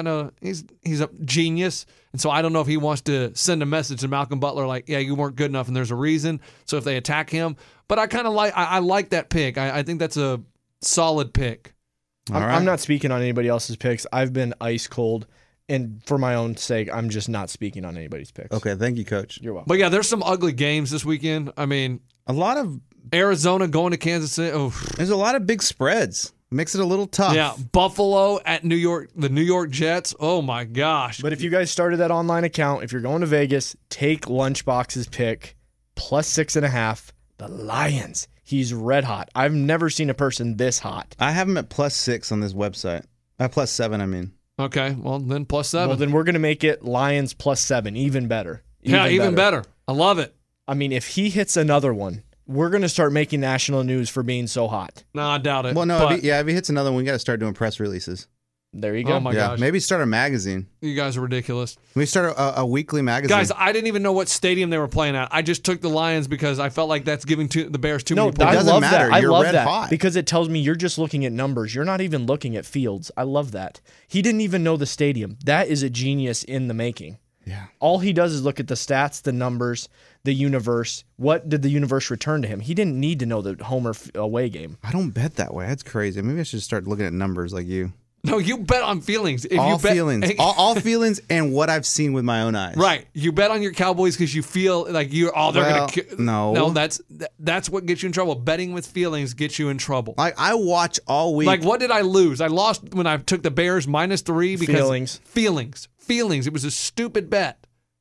a genius. And so I don't know if he wants to send a message to Malcolm Butler like, yeah, you weren't good enough and there's a reason. So if they attack him, but I kind of like that pick. I think that's a solid pick. I'm not speaking on anybody else's picks. I've been ice cold, and for my own sake, I'm just not speaking on anybody's picks. Okay, thank you, Coach. You're welcome. But yeah, there's some ugly games this weekend. I mean, a lot of Arizona going to Kansas City. Oh. There's a lot of big spreads. Makes it a little tough. Yeah, Buffalo at New York, the New York Jets. Oh my gosh. But if you guys started that online account, if you're going to Vegas, take Lunchbox's pick plus 6.5. The Lions. He's red hot. I've never seen a person this hot. I have him at plus 6 on this website. Plus 7, I mean. Okay, well, then plus 7. Well, then we're going to make it Lions plus 7. Even better. Even better. I love it. I mean, if he hits another one, we're going to start making national news for being so hot. No, I doubt it. Well, no, if he hits another one, we got to start doing press releases. There you go. Oh my gosh. Maybe start a magazine. You guys are ridiculous. We start a weekly magazine. Guys, I didn't even know what stadium they were playing at. I just took the Lions because I felt like that's giving the Bears too many points. It doesn't matter. I You're love red that hot. because it tells me you're just looking at numbers. You're not even looking at fields. I love that. He didn't even know the stadium. That is a genius in the making. Yeah. All he does is look at the stats, the numbers, the universe. What did the universe return to him? He didn't need to know the home or away game. I don't bet that way. That's crazy. Maybe I should start looking at numbers like you. No, you bet on feelings. Feelings. all feelings and what I've seen with my own eyes. Right. You bet on your Cowboys because you feel like they're going to. No, that's what gets you in trouble. Betting with feelings gets you in trouble. Like I watch all week. Like what did I lose? I lost when I took the Bears -3 because feelings. Feelings. It was a stupid bet.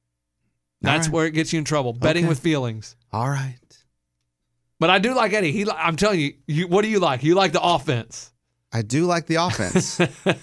That's right. where it gets you in trouble. Betting Okay. with feelings. All right. But I do like Eddie. I'm telling you, what do you like? You like the offense. I do like the offense.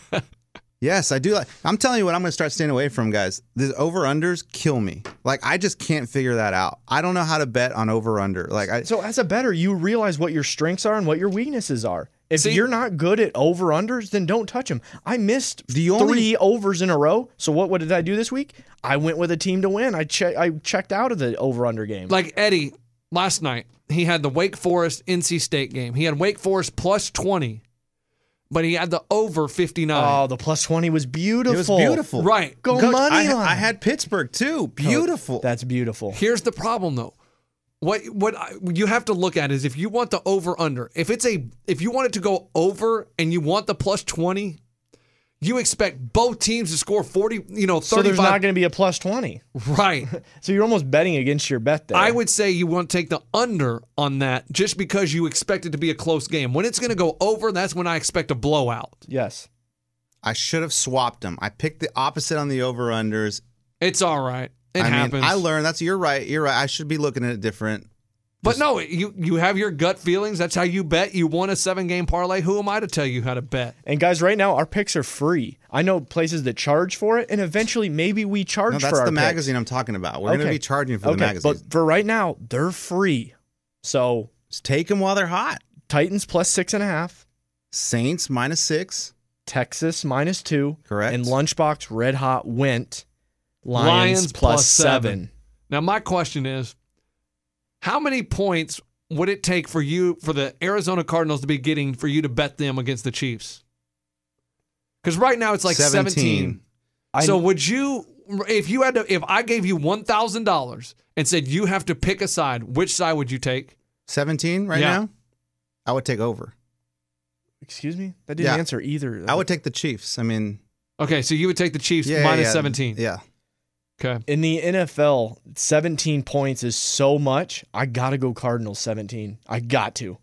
Yes, I do. I'm telling you what I'm going to start staying away from, guys. The over-unders kill me. Like, I just can't figure that out. I don't know how to bet on over-under. So as a bettor, you realize what your strengths are and what your weaknesses are. If you're not good at over-unders, then don't touch them. I missed three overs in a row. So what did I do this week? I went with a team to win. I checked out of the over-under game. Like Eddie, last night, he had the Wake Forest NC State game. He had Wake Forest plus 20. But he had the over 59. Oh, the plus 20 was beautiful. It was beautiful. Right. Go Coach, money line. I had Pittsburgh, too. Beautiful. That's beautiful. Here's the problem, though. What you have to look at is if you want the over under. If you want it to go over and you want the plus 20, you expect both teams to score 40. 35. So there's not going to be a plus 20. Right. So you're almost betting against your bet there. I would say you want to take the under on that just because you expect it to be a close game. When it's going to go over, that's when I expect a blowout. Yes. I should have swapped them. I picked the opposite on the over-unders. It's all right. It happens. I learned. You're right. You're right. I should be looking at it different. But no, you have your gut feelings. That's how you bet. You won a 7-game parlay. Who am I to tell you how to bet? And guys, right now our picks are free. I know places that charge for it, and eventually maybe we charge No, for our that's the picks. magazine I'm talking about. We're going to be charging for the magazine. But for right now, they're free. So Just take them while they're hot. Titans plus 6.5, Saints -6. Texas -2, Correct. and Lunchbox Red Hot went Lions plus 7. Now my question is, how many points would it take for the Arizona Cardinals to be getting for you to bet them against the Chiefs? Because right now it's like 17. So would you, if I gave you $1,000 and said you have to pick a side, which side would you take? 17 right now? I would take over. Excuse me? That didn't answer either. I would take the Chiefs. I mean, Okay, so you would take the Chiefs minus 17. Yeah. Okay. In the NFL, 17 points is so much. I got to go Cardinals 17. I got to.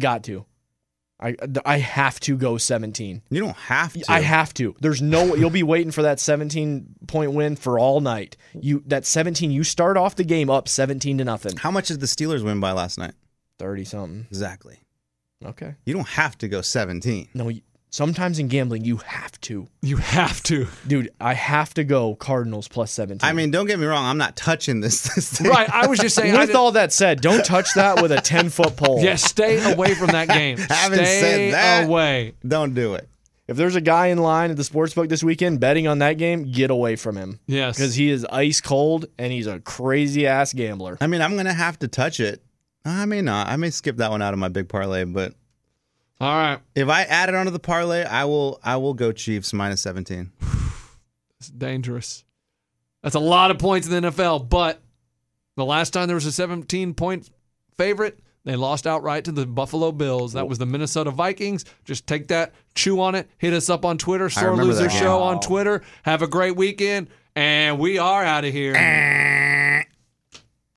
I have to go 17. You don't have to. I have to. There's no. You'll be waiting for that 17-point win for all night. That 17. You start off the game up 17-0. How much did the Steelers win by last night? 30-something. Exactly. Okay. You don't have to go 17. No. Sometimes in gambling, you have to. You have to. Dude, I have to go Cardinals plus 17. I mean, don't get me wrong. I'm not touching this thing. Right. I was just saying. With all that said, don't touch that with a 10-foot pole. Yeah, stay away from that game. Having Stay said that, away. Don't do it. If there's a guy in line at the sportsbook this weekend betting on that game, get away from him. Yes. Because he is ice cold and he's a crazy-ass gambler. I mean, I'm going to have to touch it. I may not. I may skip that one out of my big parlay, but All right. if I add it onto the parlay, I will go Chiefs minus 17. It's dangerous. That's a lot of points in the NFL, but the last time there was a 17-point favorite, they lost outright to the Buffalo Bills. That was the Minnesota Vikings. Just take that, chew on it, hit us up on Twitter, Sore remember Loser that game. Show on Twitter. Have a great weekend, and we are out of here.